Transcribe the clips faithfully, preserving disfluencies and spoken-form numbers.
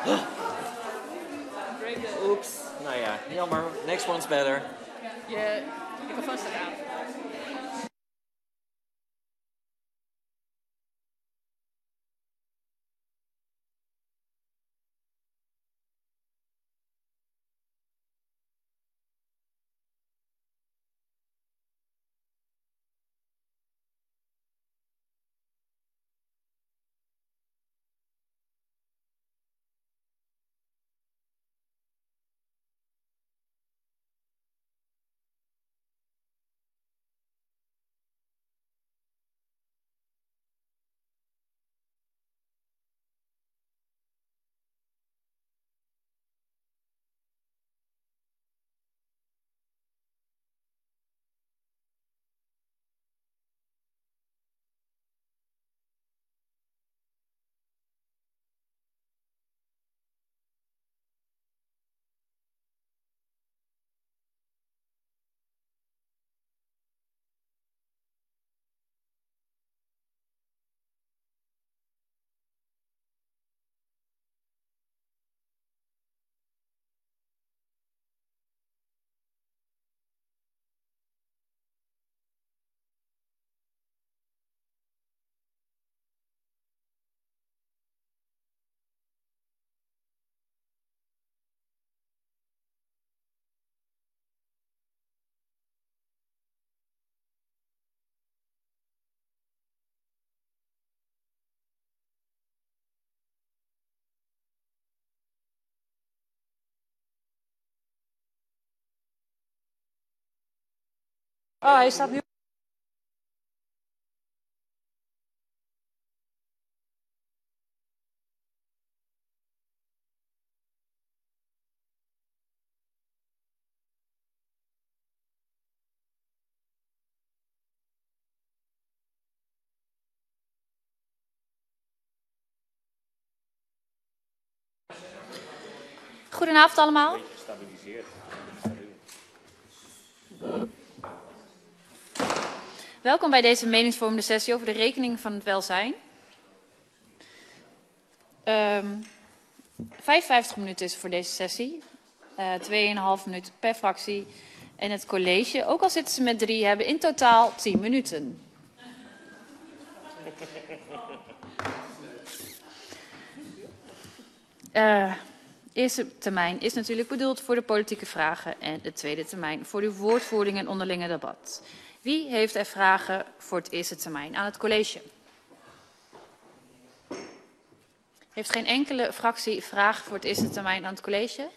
Oeps. Nou ja, jammer. Next one's better. Je microfoon staat aan. Oh, hij staat nu. Goedenavond allemaal. Welkom bij deze meningsvormende sessie over de rekening van het welzijn. Um, vijfenvijftig minuten is voor deze sessie. Uh, twee komma vijf minuten per fractie. En het college, ook al zitten ze met drie, hebben in totaal tien minuten. Uh, de eerste termijn is natuurlijk bedoeld voor de politieke vragen en de tweede termijn voor de woordvoering en onderlinge debat. Wie heeft er vragen voor het eerste termijn aan het college? Heeft geen enkele fractie vragen voor het eerste termijn aan het college?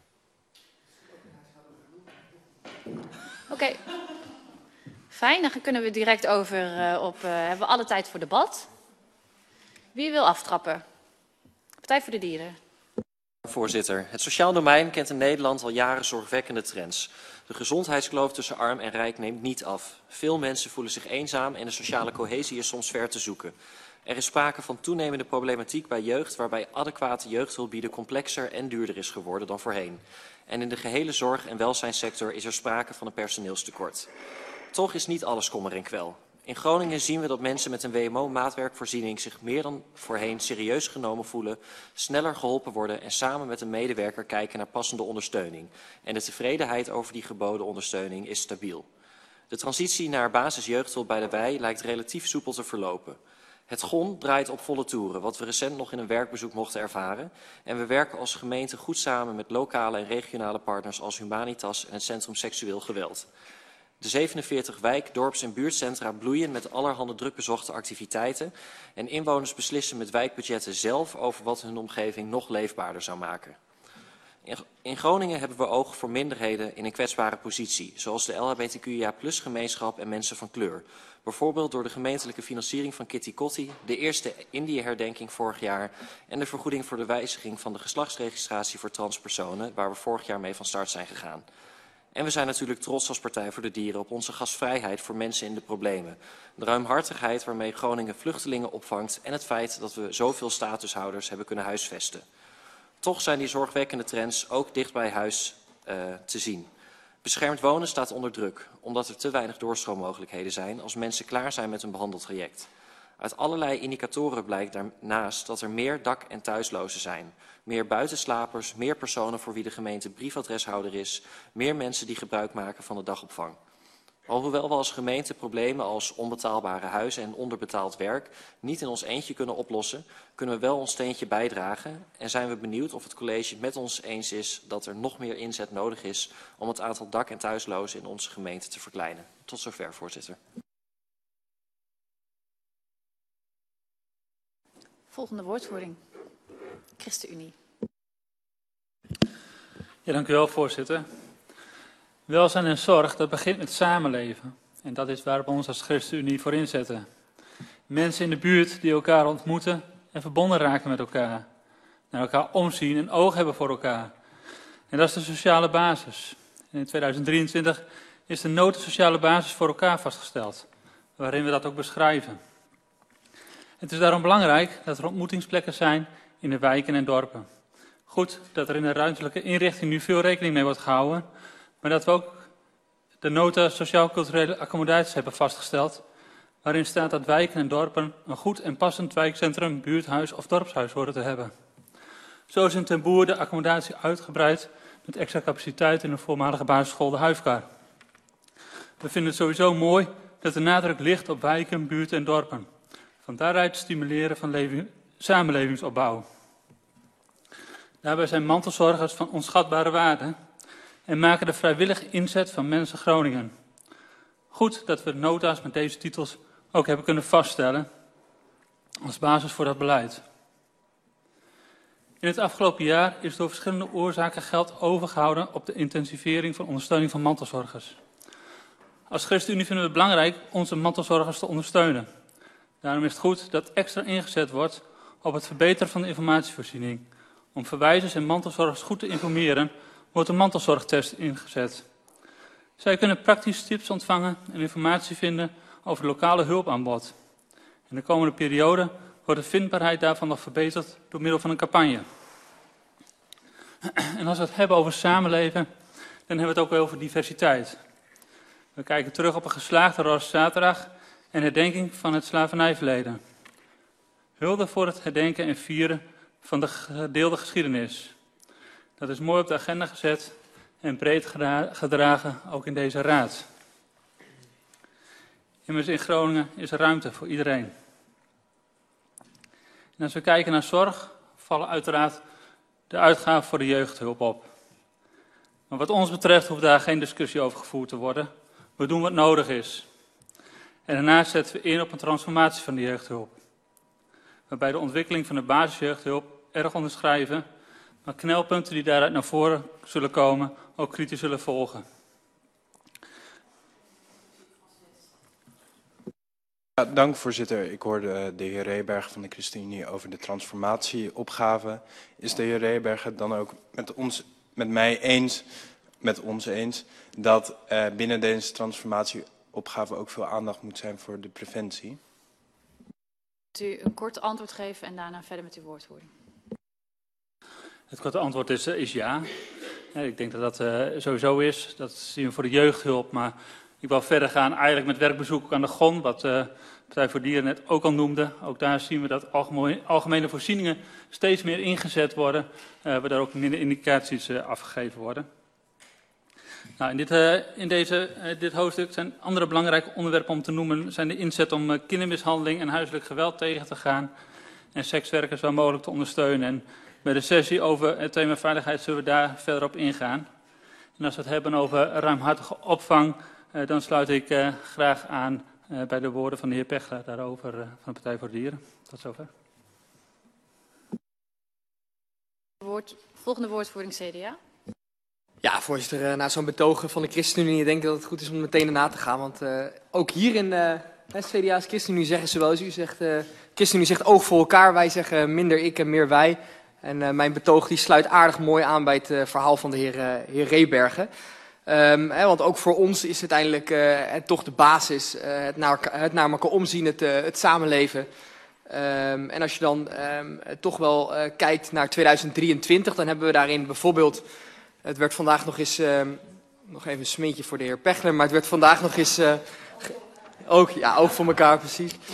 Oké. Okay. Fijn, dan kunnen we direct over uh, op, uh, hebben we alle tijd voor debat. Wie wil aftrappen? Partij voor de Dieren. Voorzitter, het sociaal domein kent in Nederland al jaren zorgwekkende trends. De gezondheidskloof tussen arm en rijk neemt niet af. Veel mensen voelen zich eenzaam en de sociale cohesie is soms ver te zoeken. Er is sprake van toenemende problematiek bij jeugd, waarbij adequate jeugdhulp bieden complexer en duurder is geworden dan voorheen. En in de gehele zorg- en welzijnssector is er sprake van een personeelstekort. Toch is niet alles kommer en kwel. In Groningen zien we dat mensen met een W M O-maatwerkvoorziening zich meer dan voorheen serieus genomen voelen, sneller geholpen worden en samen met een medewerker kijken naar passende ondersteuning. En de tevredenheid over die geboden ondersteuning is stabiel. De transitie naar basisjeugdhulp bij de wei lijkt relatief soepel te verlopen. Het G O N draait op volle toeren, wat we recent nog in een werkbezoek mochten ervaren. En we werken als gemeente goed samen met lokale en regionale partners als Humanitas en het Centrum Seksueel Geweld. De zevenenveertig wijk-, dorps- en buurtcentra bloeien met allerhande drukbezochte activiteiten en inwoners beslissen met wijkbudgetten zelf over wat hun omgeving nog leefbaarder zou maken. In Groningen hebben we oog voor minderheden in een kwetsbare positie, zoals de L H B T Q I A plus gemeenschap en mensen van kleur. Bijvoorbeeld door de gemeentelijke financiering van Kitty Kotti, de eerste Indië-herdenking vorig jaar en de vergoeding voor de wijziging van de geslachtsregistratie voor transpersonen, waar we vorig jaar mee van start zijn gegaan. En we zijn natuurlijk trots als Partij voor de Dieren op onze gastvrijheid voor mensen in de problemen. De ruimhartigheid waarmee Groningen vluchtelingen opvangt en het feit dat we zoveel statushouders hebben kunnen huisvesten. Toch zijn die zorgwekkende trends ook dicht bij huis uh, te zien. Beschermd wonen staat onder druk, omdat er te weinig doorstroommogelijkheden zijn als mensen klaar zijn met een behandeltraject. Uit allerlei indicatoren blijkt daarnaast dat er meer dak- en thuislozen zijn. Meer buitenslapers, meer personen voor wie de gemeente briefadreshouder is, meer mensen die gebruik maken van de dagopvang. Alhoewel we als gemeente problemen als onbetaalbare huizen en onderbetaald werk niet in ons eentje kunnen oplossen, kunnen we wel ons steentje bijdragen en zijn we benieuwd of het college met ons eens is dat er nog meer inzet nodig is om het aantal dak- en thuislozen in onze gemeente te verkleinen. Tot zover, voorzitter. Volgende woordvoering. ChristenUnie. Ja, dank u wel, voorzitter. Welzijn en zorg, dat begint met samenleven. En dat is waar we ons als ChristenUnie voor inzetten. Mensen in de buurt die elkaar ontmoeten en verbonden raken met elkaar. Naar elkaar omzien en oog hebben voor elkaar. En dat is de sociale basis. En in tweeduizend drieëntwintig is de notensociale basis voor elkaar vastgesteld. Waarin we dat ook beschrijven. Het is daarom belangrijk dat er ontmoetingsplekken zijn in de wijken en dorpen. Goed dat er in de ruimtelijke inrichting nu veel rekening mee wordt gehouden, maar dat we ook de nota sociaal-culturele accommodaties hebben vastgesteld, waarin staat dat wijken en dorpen een goed en passend wijkcentrum, buurthuis of dorpshuis horen te hebben. Zo is in Ten Boer de accommodatie uitgebreid met extra capaciteit in de voormalige basisschool De Huifkar. We vinden het sowieso mooi dat de nadruk ligt op wijken, buurten en dorpen. Van daaruit stimuleren van leving, samenlevingsopbouw. Daarbij zijn mantelzorgers van onschatbare waarde en maken de vrijwillige inzet van Mensen Groningen. Goed dat we de nota's met deze titels ook hebben kunnen vaststellen als basis voor dat beleid. In het afgelopen jaar is door verschillende oorzaken geld overgehouden op de intensivering van ondersteuning van mantelzorgers. Als ChristenUnie vinden we het belangrijk onze mantelzorgers te ondersteunen. Daarom is het goed dat extra ingezet wordt op het verbeteren van de informatievoorziening. Om verwijzers en mantelzorgers goed te informeren, wordt een mantelzorgtest ingezet. Zij kunnen praktische tips ontvangen en informatie vinden over het lokale hulpaanbod. In de komende periode wordt de vindbaarheid daarvan nog verbeterd door middel van een campagne. En als we het hebben over samenleven, dan hebben we het ook wel over diversiteit. We kijken terug op een geslaagde Rooszaterdag en herdenking van het slavernijverleden. Hulde voor het herdenken en vieren van de gedeelde geschiedenis. Dat is mooi op de agenda gezet en breed gedragen, ook in deze raad. Immers in Groningen is er ruimte voor iedereen. En als we kijken naar zorg, vallen uiteraard de uitgaven voor de jeugdhulp op. Maar wat ons betreft hoeft daar geen discussie over gevoerd te worden. We doen wat nodig is. En daarnaast zetten we in op een transformatie van de jeugdhulp. Waarbij de ontwikkeling van de basisjeugdhulp erg onderschrijven, maar knelpunten die daaruit naar voren zullen komen ook kritisch zullen volgen. Ja, dank voorzitter. Ik hoorde de heer Reberg van de ChristenUnie over de transformatieopgave. Is de heer Reberg het dan ook met, ons, met mij eens, met ons eens, dat uh, binnen deze transformatieopgave ook veel aandacht moet zijn voor de preventie? U een kort antwoord geven en daarna verder met uw woordvoering. Het korte antwoord is, is ja. Ik denk dat dat uh, sowieso is. Dat zien we voor de jeugdhulp. Maar ik wil verder gaan eigenlijk met werkbezoek aan de G O N, wat de uh, Partij voor Dieren net ook al noemde. Ook daar zien we dat algemene, algemene voorzieningen steeds meer ingezet worden, uh, waardoor ook minder indicaties uh, afgegeven worden. Nou, in dit, uh, in deze, uh, dit hoofdstuk zijn andere belangrijke onderwerpen om te noemen, zijn de inzet om uh, kindermishandeling en huiselijk geweld tegen te gaan en sekswerkers waar mogelijk te ondersteunen. En bij de sessie over het thema veiligheid zullen we daar verder op ingaan. En als we het hebben over ruimhartige opvang, uh, dan sluit ik uh, graag aan uh, bij de woorden van de heer Pechler daarover uh, van de Partij voor de Dieren. Tot zover. Woord, volgende woordvoering C D A. Ja, voorzitter, na zo'n betogen van de ChristenUnie denk ik dat het goed is om meteen erna te gaan. Want uh, ook hier in uh, C D A's ChristenUnie zeggen ze wel eens, u zegt, uh, ChristenUnie zegt oog voor elkaar, wij zeggen minder ik en meer wij. En uh, mijn betoog die sluit aardig mooi aan bij het uh, verhaal van de heer, uh, heer Rebergen. Um, hè, want ook voor ons is uiteindelijk uh, het toch de basis, uh, het, naar, het naar elkaar omzien, het, uh, het samenleven. Um, en als je dan um, toch wel uh, kijkt naar tweeduizend drieëntwintig, dan hebben we daarin bijvoorbeeld, het werd vandaag nog eens, uh, nog even een smintje voor de heer Pechler, maar het werd vandaag nog eens, uh, ook, ja, ook voor elkaar precies,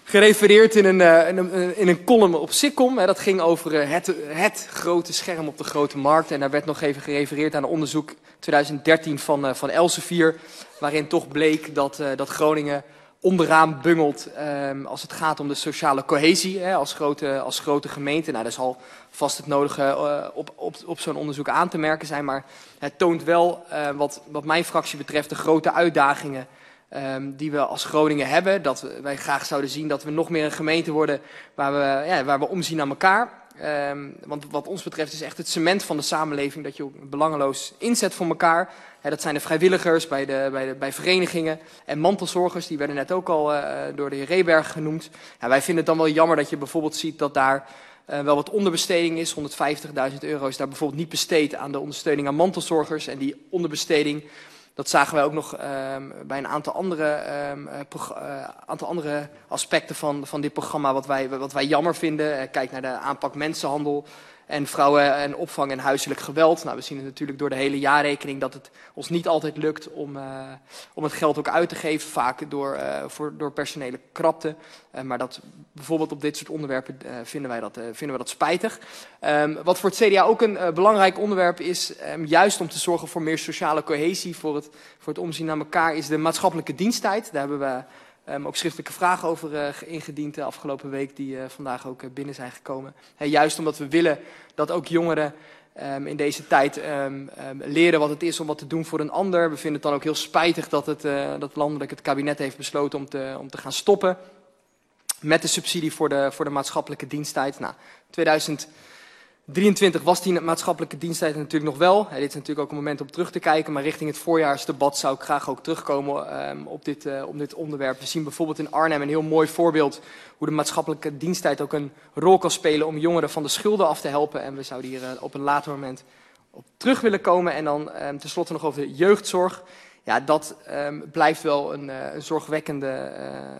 gerefereerd in een, uh, in een, in een column op Sikkom. Hè, dat ging over uh, het, het grote scherm op de grote markt. En daar werd nog even gerefereerd aan een onderzoek twintig dertien van, uh, van Elsevier. Waarin toch bleek dat, uh, dat Groningen onderaan bungelt um, als het gaat om de sociale cohesie. Hè, als, grote, als grote gemeente. Nou, daar zal vast het nodige uh, op, op, op zo'n onderzoek aan te merken zijn. Maar het toont wel, uh, wat, wat mijn fractie betreft, de grote uitdagingen Um, die we als Groningen hebben. Dat we, wij graag zouden zien dat we nog meer een gemeente worden waar we, ja, waar we omzien aan elkaar. Um, want wat ons betreft is echt het cement van de samenleving dat je ook belangeloos inzet voor elkaar. He, dat zijn de vrijwilligers bij, de, bij, de, bij verenigingen en mantelzorgers. Die werden net ook al uh, door de heer Reberg genoemd. Ja, wij vinden het dan wel jammer dat je bijvoorbeeld ziet dat daar uh, wel wat onderbesteding is. honderdvijftigduizend euro is daar bijvoorbeeld niet besteed aan de ondersteuning aan mantelzorgers. En die onderbesteding, dat zagen wij ook nog um, bij een aantal andere, um, uh, aantal andere aspecten van, van dit programma wat wij, wat wij jammer vinden. Uh, kijk naar de aanpak mensenhandel en vrouwen en opvang en huiselijk geweld. Nou, we zien het natuurlijk door de hele jaarrekening dat het ons niet altijd lukt om, uh, om het geld ook uit te geven. Vaak door, uh, voor, door personele krapte. Uh, maar dat bijvoorbeeld op dit soort onderwerpen uh, vinden, wij dat, uh, vinden we dat spijtig. Um, wat voor het C D A ook een uh, belangrijk onderwerp is, um, juist om te zorgen voor meer sociale cohesie, voor het, voor het omzien naar elkaar, is de maatschappelijke diensttijd. Daar hebben we Um, ook schriftelijke vragen over uh, ingediend de afgelopen week, die uh, vandaag ook uh, binnen zijn gekomen. He, juist omdat we willen dat ook jongeren um, in deze tijd um, um, leren wat het is om wat te doen voor een ander. We vinden het dan ook heel spijtig dat het uh, dat landelijk het kabinet heeft besloten om te, om te gaan stoppen met de subsidie voor de, voor de maatschappelijke diensttijd. Nou, tweeduizend drieëntwintig was die maatschappelijke diensttijd natuurlijk nog wel. He, dit is natuurlijk ook een moment om terug te kijken, maar richting het voorjaarsdebat zou ik graag ook terugkomen um, op, dit, uh, op dit onderwerp. We zien bijvoorbeeld in Arnhem een heel mooi voorbeeld hoe de maatschappelijke diensttijd ook een rol kan spelen om jongeren van de schulden af te helpen. En we zouden hier uh, op een later moment op terug willen komen. En dan um, tenslotte nog over de jeugdzorg. Ja, dat um, blijft wel een, uh, een zorgwekkende,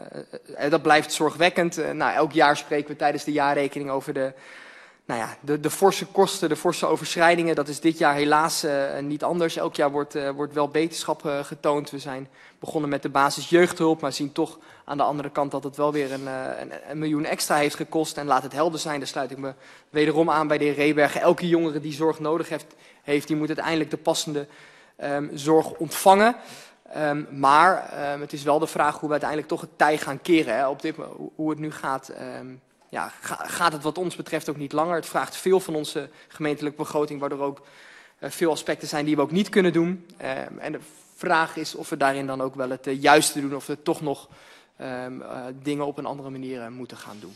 uh, uh, dat blijft zorgwekkend. Uh, nou, elk jaar spreken we tijdens de jaarrekening over de Nou ja, de, de forse kosten, de forse overschrijdingen, dat is dit jaar helaas uh, niet anders. Elk jaar wordt, uh, wordt wel beterschap uh, getoond. We zijn begonnen met de basis jeugdhulp, maar zien toch aan de andere kant dat het wel weer een, uh, een, een miljoen extra heeft gekost. En laat het helder zijn, daar sluit ik me wederom aan bij de heer Reberg. Elke jongere die zorg nodig heeft, heeft die moet uiteindelijk de passende um, zorg ontvangen. Um, maar um, het is wel de vraag hoe we uiteindelijk toch het tij gaan keren, hè, op dit, hoe, hoe het nu gaat. Um, Ja, gaat het wat ons betreft ook niet langer. Het vraagt veel van onze gemeentelijke begroting, waardoor ook uh, veel aspecten zijn die we ook niet kunnen doen. Uh, en de vraag is of we daarin dan ook wel het uh, juiste doen, of we toch nog um, uh, dingen op een andere manier uh, moeten gaan doen.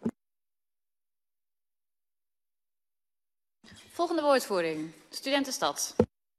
Volgende woordvoering, Studentenstad.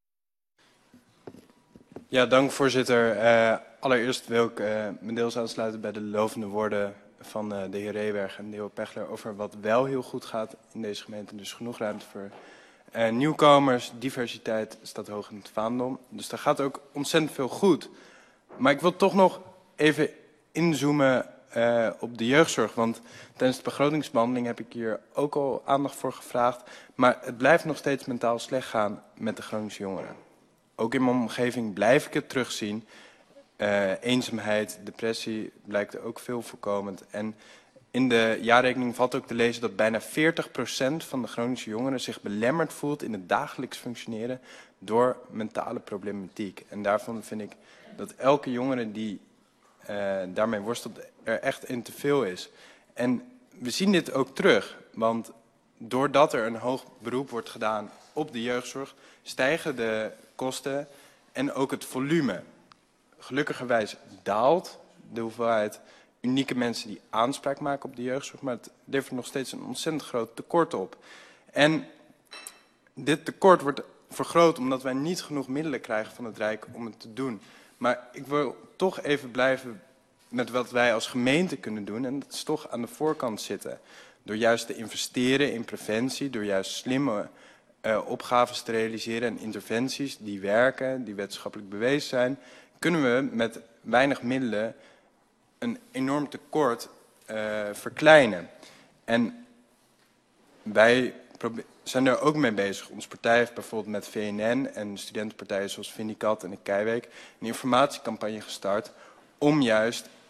Ja, dank voorzitter. Uh, allereerst wil ik uh, me deels aansluiten bij de lovende woorden van uh, de heer Reberg en de heer Pechler over wat wel heel goed gaat in deze gemeente. Dus genoeg ruimte voor uh, nieuwkomers, diversiteit staat hoog in het vaandel. Dus daar gaat ook ontzettend veel goed. Maar ik wil toch nog even inzoomen uh, op de jeugdzorg. Want tijdens de begrotingsbehandeling heb ik hier ook al aandacht voor gevraagd. Maar het blijft nog steeds mentaal slecht gaan met de Groningse jongeren. Ook in mijn omgeving blijf ik het terugzien. Uh, eenzaamheid, depressie blijkt ook veel voorkomend. En in de jaarrekening valt ook te lezen dat bijna veertig procent van de Groningse jongeren zich belemmerd voelt in het dagelijks functioneren door mentale problematiek. En daarvan vind ik dat elke jongere die uh, daarmee worstelt er echt in te veel is. En we zien dit ook terug, want doordat er een hoog beroep wordt gedaan op de jeugdzorg, stijgen de kosten en ook het volume. Gelukkigerwijs daalt de hoeveelheid unieke mensen die aanspraak maken op de jeugdzorg, maar het levert nog steeds een ontzettend groot tekort op. En dit tekort wordt vergroot omdat wij niet genoeg middelen krijgen van het Rijk om het te doen. Maar ik wil toch even blijven met wat wij als gemeente kunnen doen, en dat is toch aan de voorkant zitten. Door juist te investeren in preventie, door juist slimme uh, opgaves te realiseren en interventies die werken, die wetenschappelijk bewezen zijn, kunnen we met weinig middelen een enorm tekort uh, verkleinen. En wij zijn er ook mee bezig. Onze partij heeft bijvoorbeeld met V N N en studentenpartijen zoals Vindicat en de Keiweek een informatiecampagne gestart om juist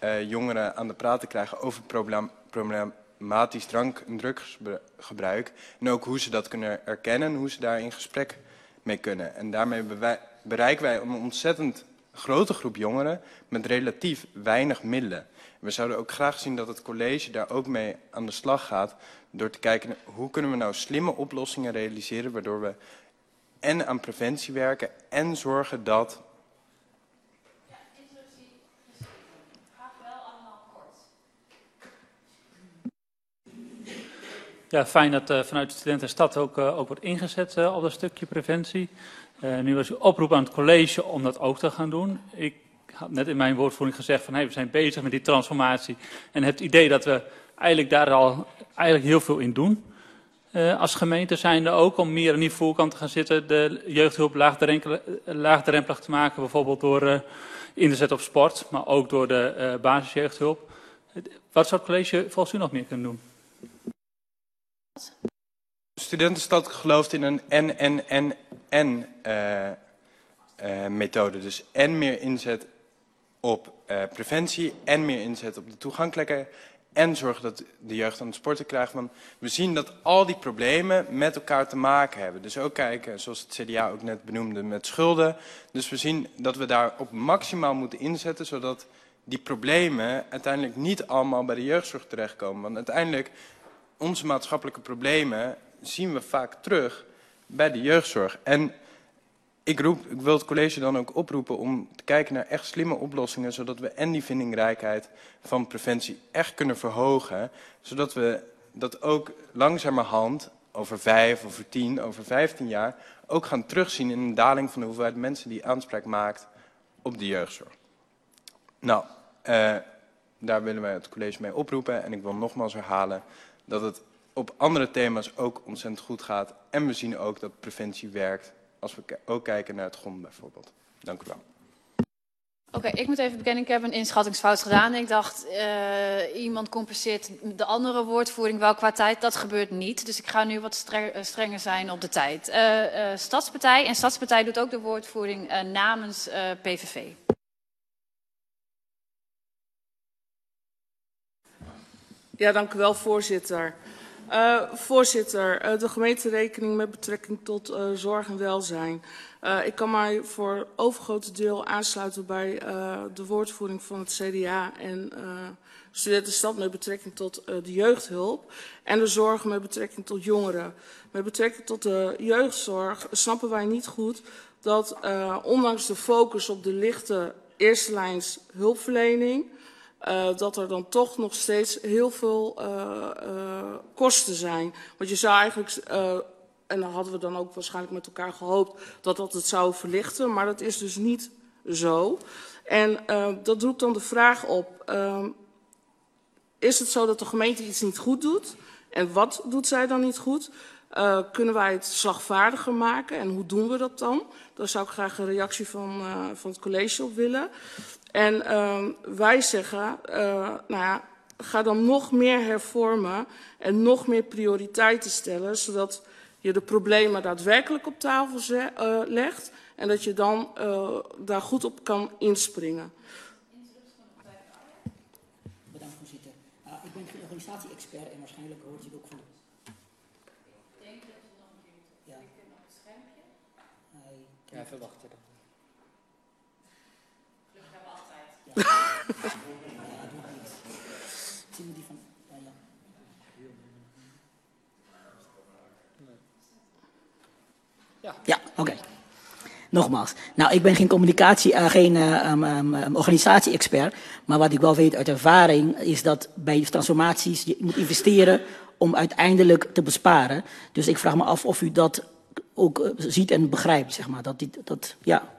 uh, jongeren aan de praat te krijgen over problem, problematisch drank- en drugsgebruik. En ook hoe ze dat kunnen erkennen, hoe ze daar in gesprek mee kunnen. En daarmee bereiken wij een ontzettend grote groep jongeren met relatief weinig middelen. We zouden ook graag zien dat het college daar ook mee aan de slag gaat, door te kijken naar hoe kunnen we nou slimme oplossingen realiseren, waardoor we en aan preventie werken en zorgen dat... Ja, introductie gaat wel allemaal kort. Ja, fijn dat uh, vanuit de Studentenstad ook, uh, ook wordt ingezet uh, op dat stukje preventie. Uh, nu was uw oproep aan het college om dat ook te gaan doen. Ik had net in mijn woordvoering gezegd van hey, we zijn bezig met die transformatie. En heb het idee dat we eigenlijk daar al eigenlijk heel veel in doen. Uh, als gemeente zijn er ook om meer aan die voorkant te gaan zitten. De jeugdhulp laagdrempelig te maken. Bijvoorbeeld door uh, in te zetten op sport. Maar ook door de uh, basisjeugdhulp. Wat zou het college volgens u nog meer kunnen doen? De Studentenstad gelooft in een en-en-en-en uh, uh, methode. Dus en meer inzet op uh, preventie, en meer inzet op de toegankelijkheid. En zorgen dat de jeugd aan het sporten krijgt. Want we zien dat al die problemen met elkaar te maken hebben. Dus ook kijken, zoals het C D A ook net benoemde, met schulden. Dus we zien dat we daar op maximaal moeten inzetten, zodat die problemen uiteindelijk niet allemaal bij de jeugdzorg terechtkomen. Want uiteindelijk, onze maatschappelijke problemen zien we vaak terug bij de jeugdzorg. En ik, roep, ik wil het college dan ook oproepen om te kijken naar echt slimme oplossingen, zodat we en die vindingrijkheid van preventie echt kunnen verhogen, zodat we dat ook langzamerhand over vijf, over tien, over vijftien jaar ook gaan terugzien in een daling van de hoeveelheid mensen die aanspraak maakt op de jeugdzorg. Nou, uh, daar willen wij het college mee oproepen en ik wil nogmaals herhalen dat het op andere thema's ook ontzettend goed gaat en we zien ook dat preventie werkt. Als we ook kijken naar het G O M bijvoorbeeld. Dank u wel. Oké, okay, ik moet even bekennen, ik heb een inschattingsfout gedaan. Ik dacht, uh, iemand compenseert de andere woordvoering wel qua tijd. Dat gebeurt niet, dus ik ga nu wat strenger zijn op de tijd. Uh, uh, Stadspartij, en Stadspartij doet ook de woordvoering uh, namens uh, P V V. Ja, dank u wel, voorzitter. Uh, voorzitter, uh, de gemeenterekening met betrekking tot uh, zorg en welzijn. Uh, ik kan mij voor het overgrote deel aansluiten bij uh, de woordvoering van het C D A en uh, Studentenstad met betrekking tot uh, de jeugdhulp en de zorg met betrekking tot jongeren. Met betrekking tot de jeugdzorg snappen wij niet goed dat uh, ondanks de focus op de lichte eerste lijns hulpverlening, Uh, dat er dan toch nog steeds heel veel uh, uh, kosten zijn. Want je zou eigenlijk, uh, en dan hadden we dan ook waarschijnlijk met elkaar gehoopt dat dat het zou verlichten, maar dat is dus niet zo. En uh, dat roept dan de vraag op, uh, is het zo dat de gemeente iets niet goed doet? En wat doet zij dan niet goed? Uh, kunnen wij het slagvaardiger maken en hoe doen we dat dan? Daar zou ik graag een reactie van, uh, van het college op willen. En uh, wij zeggen, uh, nou ja, ga dan nog meer hervormen en nog meer prioriteiten stellen, zodat je de problemen daadwerkelijk op tafel zet, uh, legt en dat je dan uh, daar goed op kan inspringen. Bedankt, voorzitter. Uh, ik ben geen organisatie-expert en waarschijnlijk hoort u het ook van de... Ik denk dat we nog een keer moeten ja. klikken op het schermpje. Hij... Ja, even wachten. Gelukkig hebben we altijd. Ja, ja doe het niet. Zien we die van... Ja, ja. Ja, ja oké. Okay. Nogmaals. Nou, ik ben geen communicatie, uh, geen uh, um, um, organisatie-expert. Maar wat ik wel weet uit ervaring is dat bij transformaties je moet investeren om uiteindelijk te besparen. Dus ik vraag me af of u dat ook uh, ziet en begrijpt, zeg maar. Dat, die, dat, ja.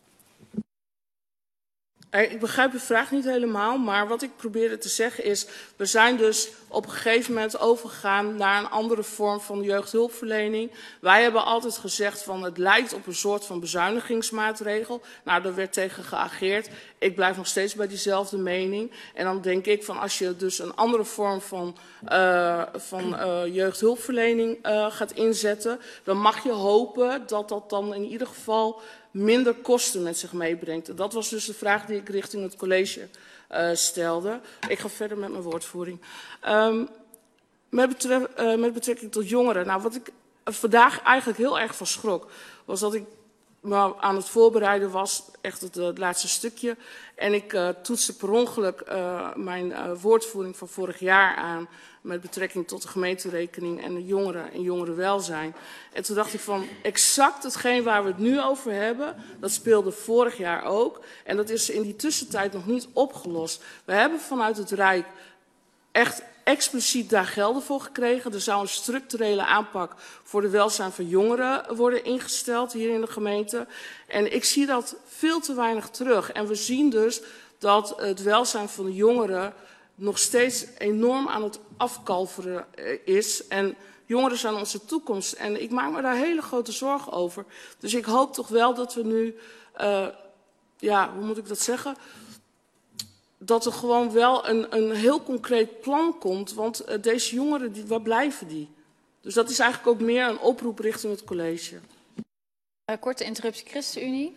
Ik begrijp uw vraag niet helemaal, maar wat ik probeerde te zeggen is, we zijn dus op een gegeven moment overgegaan naar een andere vorm van jeugdhulpverlening. Wij hebben altijd gezegd van het lijkt op een soort van bezuinigingsmaatregel. Nou, daar werd tegen geageerd. Ik blijf nog steeds bij diezelfde mening. En dan denk ik van als je dus een andere vorm van, uh, van uh, jeugdhulpverlening uh, gaat inzetten, dan mag je hopen dat dat dan in ieder geval minder kosten met zich meebrengt. En dat was dus de vraag die ik richting het college uh, stelde. Ik ga verder met mijn woordvoering. Um, met, betref, uh, met betrekking tot jongeren. Nou, wat ik vandaag eigenlijk heel erg van schrok, was dat ik me aan het voorbereiden was, echt het, het laatste stukje. En ik uh, toetste per ongeluk uh, mijn uh, woordvoering van vorig jaar aan met betrekking tot de gemeenterekening en de jongeren en jongerenwelzijn. En toen dacht ik van, exact hetgeen waar we het nu over hebben, dat speelde vorig jaar ook. En dat is in die tussentijd nog niet opgelost. We hebben vanuit het Rijk echt expliciet daar gelden voor gekregen. Er zou een structurele aanpak voor de welzijn van jongeren worden ingesteld hier in de gemeente. En ik zie dat veel te weinig terug. En we zien dus dat het welzijn van de jongeren nog steeds enorm aan het afkalveren is. En jongeren zijn onze toekomst. En ik maak me daar hele grote zorgen over. Dus ik hoop toch wel dat we nu, uh, ja, hoe moet ik dat zeggen, dat er gewoon wel een, een heel concreet plan komt. Want uh, deze jongeren, die, waar blijven die? Dus dat is eigenlijk ook meer een oproep richting het college. Uh, korte interruptie, ChristenUnie.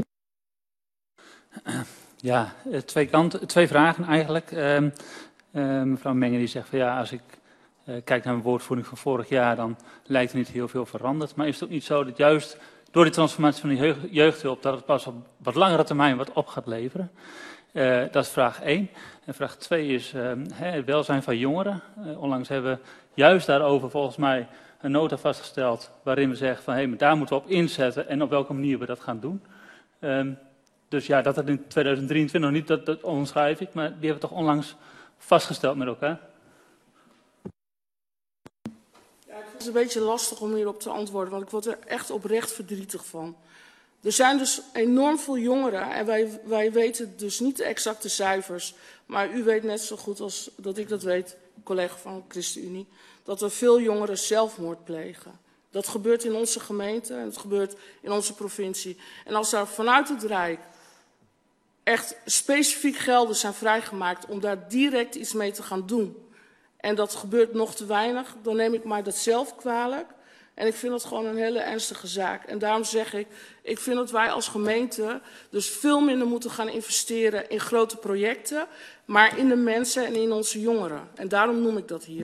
Ja, twee, kanten, twee vragen eigenlijk. Uh, uh, mevrouw Menger die zegt van ja, als ik uh, kijk naar mijn woordvoering van vorig jaar, dan lijkt er niet heel veel veranderd. Maar is het ook niet zo dat juist door die transformatie van de jeugd, jeugdhulp, dat het pas op wat langere termijn wat op gaat leveren? Uh, dat is vraag één. En vraag twee is uh, het welzijn van jongeren. Uh, onlangs hebben we juist daarover volgens mij een nota vastgesteld waarin we zeggen van hé, maar daar moeten we op inzetten en op welke manier we dat gaan doen. Um, dus ja, dat het in tweeduizend drieëntwintig nog niet, dat, dat onschrijf ik, maar die hebben we toch onlangs vastgesteld met elkaar. Ja, ik vind het een beetje lastig om hierop te antwoorden, want ik word er echt oprecht verdrietig van. Er zijn dus enorm veel jongeren en wij, wij weten dus niet de exacte cijfers. Maar u weet net zo goed als dat ik dat weet, collega van ChristenUnie, dat er veel jongeren zelfmoord plegen. Dat gebeurt in onze gemeente en het gebeurt in onze provincie. En als daar vanuit het Rijk echt specifiek gelden zijn vrijgemaakt om daar direct iets mee te gaan doen, en dat gebeurt nog te weinig, dan neem ik mij dat zelf kwalijk. En ik vind dat gewoon een hele ernstige zaak. En daarom zeg ik, ik vind dat wij als gemeente dus veel minder moeten gaan investeren in grote projecten, maar in de mensen en in onze jongeren. En daarom noem ik dat hier.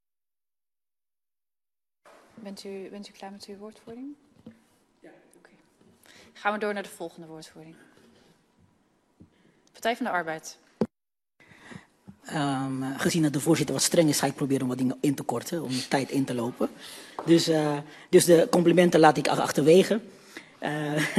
Bent u, bent u klaar met uw woordvoering? Ja. Oké. Gaan we door naar de volgende woordvoering. Partij van de Arbeid. Um, gezien dat de voorzitter wat streng is, ga ik proberen om wat dingen in te korten, om de tijd in te lopen. Dus, uh, dus de complimenten laat ik achterwege. Uh,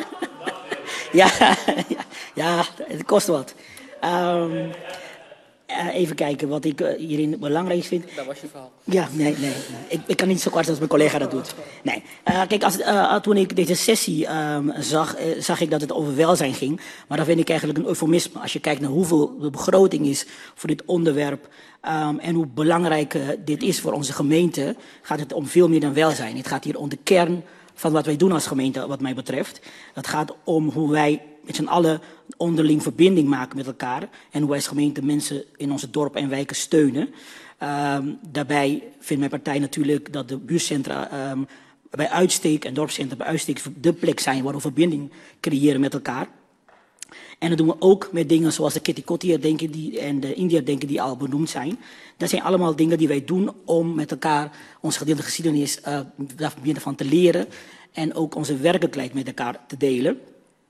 ja, ja, ja, het kost wat. Um, uh, even kijken wat ik uh, hierin belangrijk vind. Dat was je verhaal. Ja, nee, nee. nee. Ik, ik kan niet zo kort als mijn collega dat doet. Nee. Uh, kijk, als, uh, toen ik deze sessie um, zag, uh, zag ik dat het over welzijn ging. Maar dat vind ik eigenlijk een eufemisme. Als je kijkt naar hoeveel de begroting is voor dit onderwerp um, en hoe belangrijk uh, dit is voor onze gemeente, gaat het om veel meer dan welzijn. Het gaat hier om de kern van wat wij doen als gemeente, wat mij betreft. Het gaat om hoe wij met z'n allen onderling verbinding maken met elkaar en hoe wij als gemeente mensen in onze dorpen en wijken steunen. Um, daarbij vindt mijn partij natuurlijk dat de buurtcentra um, bij uitstek en dorpscentra bij uitstek de plek zijn waar we verbinding creëren met elkaar. En dat doen we ook met dingen zoals de Kitty Kotti herdenking die, en de India herdenking die al benoemd zijn. Dat zijn allemaal dingen die wij doen om met elkaar onze gedeelde geschiedenis uh, daar van te leren en ook onze werkelijkheid met elkaar te delen.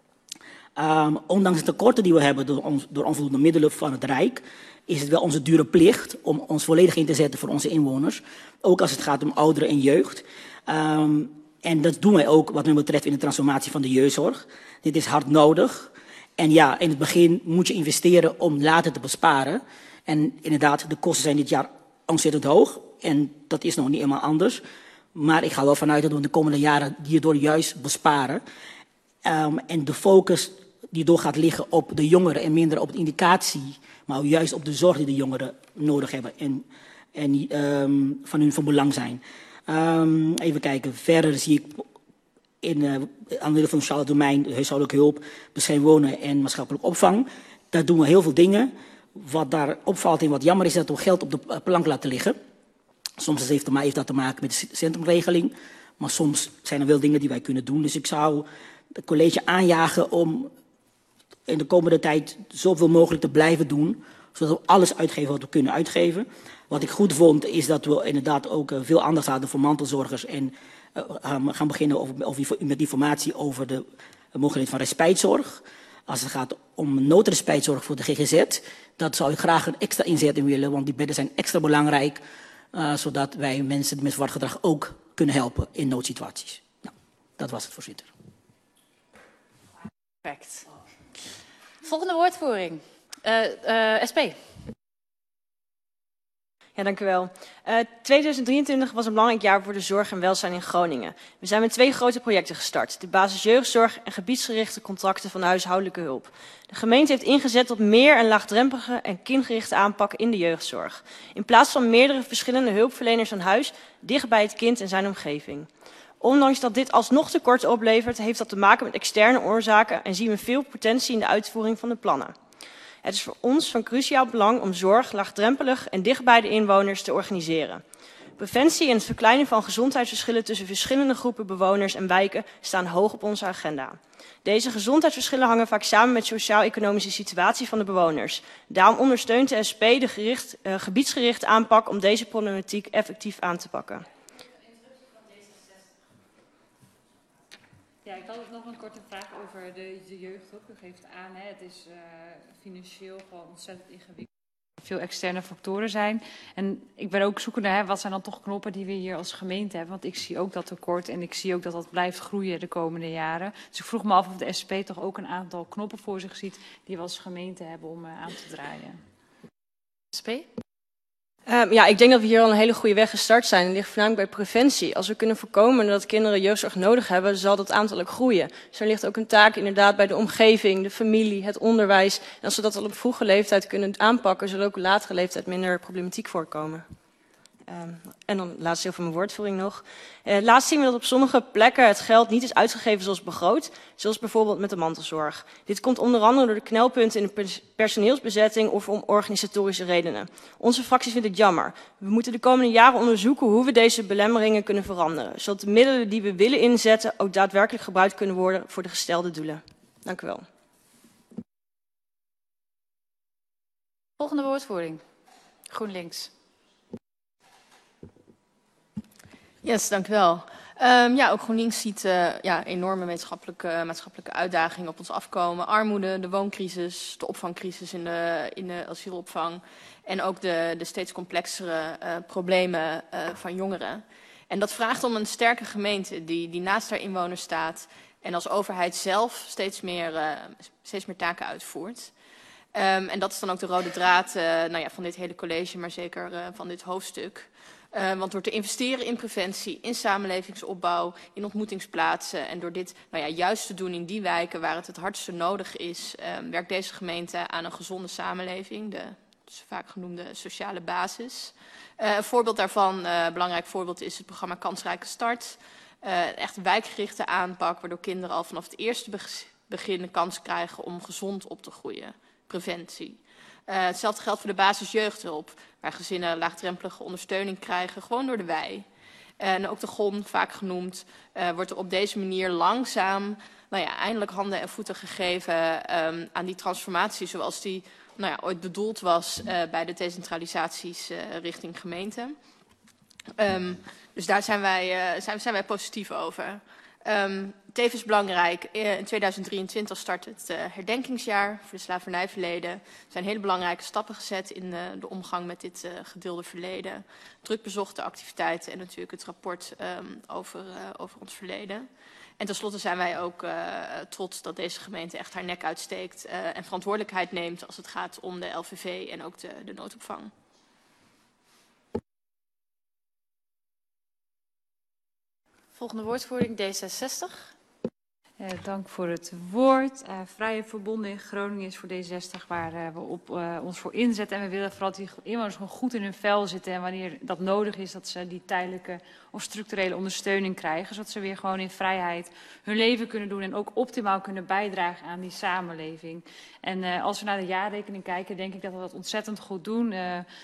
Um, ondanks de tekorten die we hebben door, on, door onvoldoende middelen van het Rijk, is het wel onze dure plicht om ons volledig in te zetten voor onze inwoners. Ook als het gaat om ouderen en jeugd. Um, en dat doen wij ook wat mij betreft in de transformatie van de jeugdzorg. Dit is hard nodig. En ja, in het begin moet je investeren om later te besparen. En inderdaad, de kosten zijn dit jaar ontzettend hoog. En dat is nog niet helemaal anders. Maar ik ga wel vanuit dat we de komende jaren hierdoor juist besparen. Um, en de focus die door gaat liggen op de jongeren en minder op de indicatie, maar juist op de zorg die de jongeren nodig hebben en, en um, van hun van belang zijn. Um, even kijken, verder zie ik in uh, andere van het sociale domein, huishoudelijke hulp, beschermd wonen en maatschappelijke opvang. Daar doen we heel veel dingen. Wat daar opvalt en wat jammer is, dat we geld op de plank laten liggen. Soms heeft, heeft dat te maken met de centrumregeling, maar soms zijn er wel dingen die wij kunnen doen. Dus ik zou het college aanjagen om in de komende tijd zoveel mogelijk te blijven doen, zodat we alles uitgeven wat we kunnen uitgeven. Wat ik goed vond is dat we inderdaad ook uh, veel aandacht hadden voor mantelzorgers en uh, gaan beginnen over, over, met informatie over de mogelijkheid van respijtzorg. Als het gaat om noodrespijtzorg voor de G G Z, dat zou ik graag een extra inzet in willen, want die bedden zijn extra belangrijk, uh, zodat wij mensen met zwart gedrag ook kunnen helpen in noodsituaties. Nou, dat was het, voorzitter. Perfect. Volgende woordvoering. Uh, uh, S P. Ja, dank u wel. Uh, tweeduizend drieëntwintig was een belangrijk jaar voor de zorg en welzijn in Groningen. We zijn met twee grote projecten gestart. De basisjeugdzorg en gebiedsgerichte contracten van de huishoudelijke hulp. De gemeente heeft ingezet op meer en laagdrempelige en kindgerichte aanpak in de jeugdzorg. In plaats van meerdere verschillende hulpverleners aan huis, dicht bij het kind en zijn omgeving. Ondanks dat dit alsnog tekort oplevert, heeft dat te maken met externe oorzaken en zien we veel potentie in de uitvoering van de plannen. Het is voor ons van cruciaal belang om zorg laagdrempelig en dicht bij de inwoners te organiseren. Preventie en het verkleinen van gezondheidsverschillen tussen verschillende groepen bewoners en wijken staan hoog op onze agenda. Deze gezondheidsverschillen hangen vaak samen met de sociaal-economische situatie van de bewoners. Daarom ondersteunt de S P de gericht, uh, gebiedsgerichte aanpak om deze problematiek effectief aan te pakken. Ja, ik had nog een korte vraag over de, de jeugdhulp. U geeft aan, hè, het is uh, financieel gewoon ontzettend ingewikkeld. Veel externe factoren zijn. En ik ben ook zoekende, hè, wat zijn dan toch knoppen die we hier als gemeente hebben. Want ik zie ook dat tekort en ik zie ook dat dat blijft groeien de komende jaren. Dus ik vroeg me af of de S P toch ook een aantal knoppen voor zich ziet die we als gemeente hebben om uh, aan te draaien. S P? Um, ja, ik denk dat we hier al een hele goede weg gestart zijn. Het ligt voornamelijk bij preventie. Als we kunnen voorkomen dat kinderen jeugdzorg nodig hebben, zal dat aantal ook groeien. Dus er ligt ook een taak inderdaad bij de omgeving, de familie, het onderwijs. En als we dat al op vroege leeftijd kunnen aanpakken, zullen ook op latere leeftijd minder problematiek voorkomen. Um, en dan het laatste deel van mijn woordvoering nog. Uh, laatst zien we dat op sommige plekken het geld niet is uitgegeven zoals begroot. Zoals bijvoorbeeld met de mantelzorg. Dit komt onder andere door de knelpunten in de pers personeelsbezetting of om organisatorische redenen. Onze fractie vindt het jammer. We moeten de komende jaren onderzoeken hoe we deze belemmeringen kunnen veranderen. Zodat de middelen die we willen inzetten ook daadwerkelijk gebruikt kunnen worden voor de gestelde doelen. Dank u wel. Volgende woordvoering. GroenLinks. Yes, dank u wel. Um, ja, ook GroenLinks ziet uh, ja, enorme maatschappelijke, uh, maatschappelijke uitdagingen op ons afkomen. Armoede, de wooncrisis, de opvangcrisis in de, in de asielopvang. En ook de, de steeds complexere uh, problemen uh, van jongeren. En dat vraagt om een sterke gemeente die, die naast haar inwoners staat. En als overheid zelf steeds meer, uh, steeds meer taken uitvoert. Um, en dat is dan ook de rode draad uh, nou ja, van dit hele college, maar zeker uh, van dit hoofdstuk. Uh, want door te investeren in preventie, in samenlevingsopbouw, in ontmoetingsplaatsen en door dit nou ja, juist te doen in die wijken waar het het hardste nodig is, uh, werkt deze gemeente aan een gezonde samenleving, de dus vaak genoemde sociale basis. Uh, een voorbeeld daarvan, uh, een belangrijk voorbeeld is het programma Kansrijke Start. Uh, echt wijkgerichte aanpak waardoor kinderen al vanaf het eerste begin de kans krijgen om gezond op te groeien. Preventie. Uh, hetzelfde geldt voor de basisjeugdhulp, waar gezinnen laagdrempelige ondersteuning krijgen, gewoon door de wei. Uh, en ook de G O N, vaak genoemd, uh, wordt er op deze manier langzaam, nou ja, eindelijk handen en voeten gegeven um, aan die transformatie zoals die nou ja, ooit bedoeld was uh, bij de decentralisaties uh, richting gemeente. Um, dus daar zijn wij, uh, zijn, zijn wij positief over. Um, tevens belangrijk, in tweeduizend drieëntwintig start het uh, herdenkingsjaar voor de slavernijverleden. Er zijn hele belangrijke stappen gezet in uh, de omgang met dit uh, gedeelde verleden. Druk bezochte activiteiten en natuurlijk het rapport um, over, uh, over ons verleden. En tenslotte zijn wij ook uh, trots dat deze gemeente echt haar nek uitsteekt uh, en verantwoordelijkheid neemt als het gaat om de L V V en ook de, de noodopvang. Volgende woordvoering D zesenzestig. Uh, dank voor het woord. Uh, Vrije Verbonden in Groningen is voor D zesenzestig waar uh, we op, uh, ons voor inzetten. En we willen vooral dat die inwoners gewoon goed in hun vel zitten. En wanneer dat nodig is, dat ze die tijdelijke of structurele ondersteuning krijgen. Zodat ze weer gewoon in vrijheid hun leven kunnen doen. En ook optimaal kunnen bijdragen aan die samenleving. En uh, als we naar de jaarrekening kijken, denk ik dat we dat ontzettend goed doen. Uh,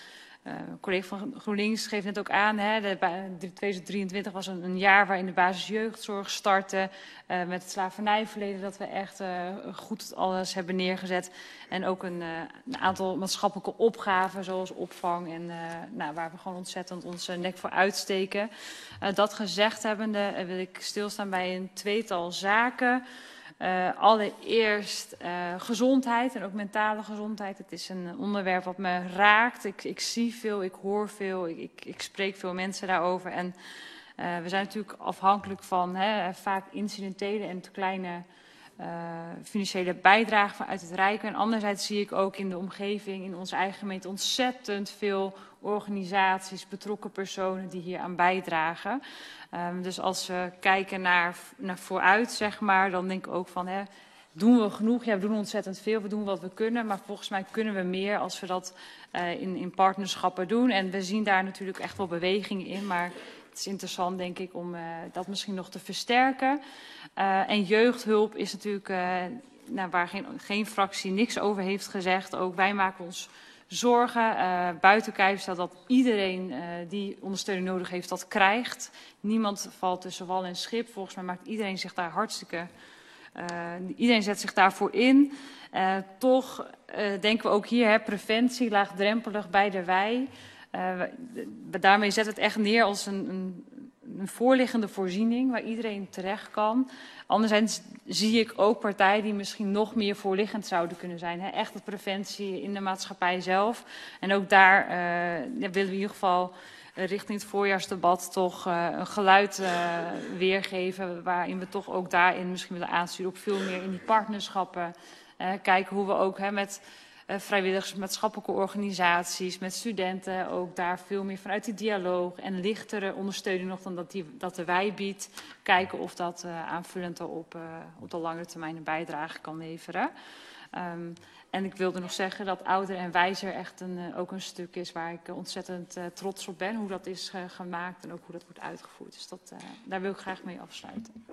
Uh, een collega van GroenLinks geeft net ook aan, hè, de, tweeduizend drieëntwintig was een, een jaar waarin de basisjeugdzorg startte. Uh, met het slavernijverleden dat we echt uh, goed alles hebben neergezet. En ook een, uh, een aantal maatschappelijke opgaven zoals opvang. En uh, nou, waar we gewoon ontzettend onze nek voor uitsteken. Uh, dat gezegd hebbende uh, wil ik stilstaan bij een tweetal zaken. Uh, allereerst uh, gezondheid en ook mentale gezondheid. Het is een onderwerp wat me raakt. Ik, ik zie veel, ik hoor veel, ik, ik, ik spreek veel mensen daarover. En uh, we zijn natuurlijk afhankelijk van hè, vaak incidentele en te kleine uh, financiële bijdragen vanuit het Rijk. En anderzijds zie ik ook in de omgeving, in onze eigen gemeente, ontzettend veel organisaties, betrokken personen die hier aan bijdragen. Um, dus als we kijken naar, naar vooruit, zeg maar, dan denk ik ook van, hè, doen we genoeg? Ja, we doen ontzettend veel, we doen wat we kunnen, maar volgens mij kunnen we meer als we dat uh, in, in partnerschappen doen. En we zien daar natuurlijk echt wel bewegingen in, maar het is interessant, denk ik, om uh, dat misschien nog te versterken. Uh, en jeugdhulp is natuurlijk, uh, nou, waar geen, geen fractie niks over heeft gezegd. Ook wij maken ons zorgen. Uh, buiten kijf staat dat iedereen uh, die ondersteuning nodig heeft, dat krijgt. Niemand valt tussen wal en schip. Volgens mij maakt iedereen zich daar hartstikke... Uh, iedereen zet zich daarvoor in. Uh, toch uh, denken we ook hier, hè, preventie, laagdrempelig bij de wij. Uh, daarmee zet het echt neer als een, een, een voorliggende voorziening waar iedereen terecht kan. Anderzijds zie ik ook partijen die misschien nog meer voorliggend zouden kunnen zijn. Hè? Echte preventie in de maatschappij zelf. En ook daar uh, ja, willen we in ieder geval uh, richting het voorjaarsdebat toch uh, een geluid uh, weergeven. Waarin we toch ook daarin misschien willen aansturen op veel meer in die partnerschappen. Uh, kijken hoe we ook hè, met uh, vrijwilligers, maatschappelijke organisaties, met studenten ook daar veel meer vanuit die dialoog en lichtere ondersteuning nog dan dat, die, dat de wij biedt. Kijken of dat uh, aanvullend op, uh, op de lange termijn een bijdrage kan leveren. Um, en ik wilde nog zeggen dat ouder en wijzer echt een, uh, ook een stuk is waar ik uh, ontzettend uh, trots op ben. Hoe dat is uh, gemaakt en ook hoe dat wordt uitgevoerd. Dus dat, uh, daar wil ik graag mee afsluiten.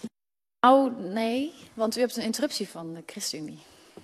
Nou, nee, want u hebt een interruptie van de ChristenUnie.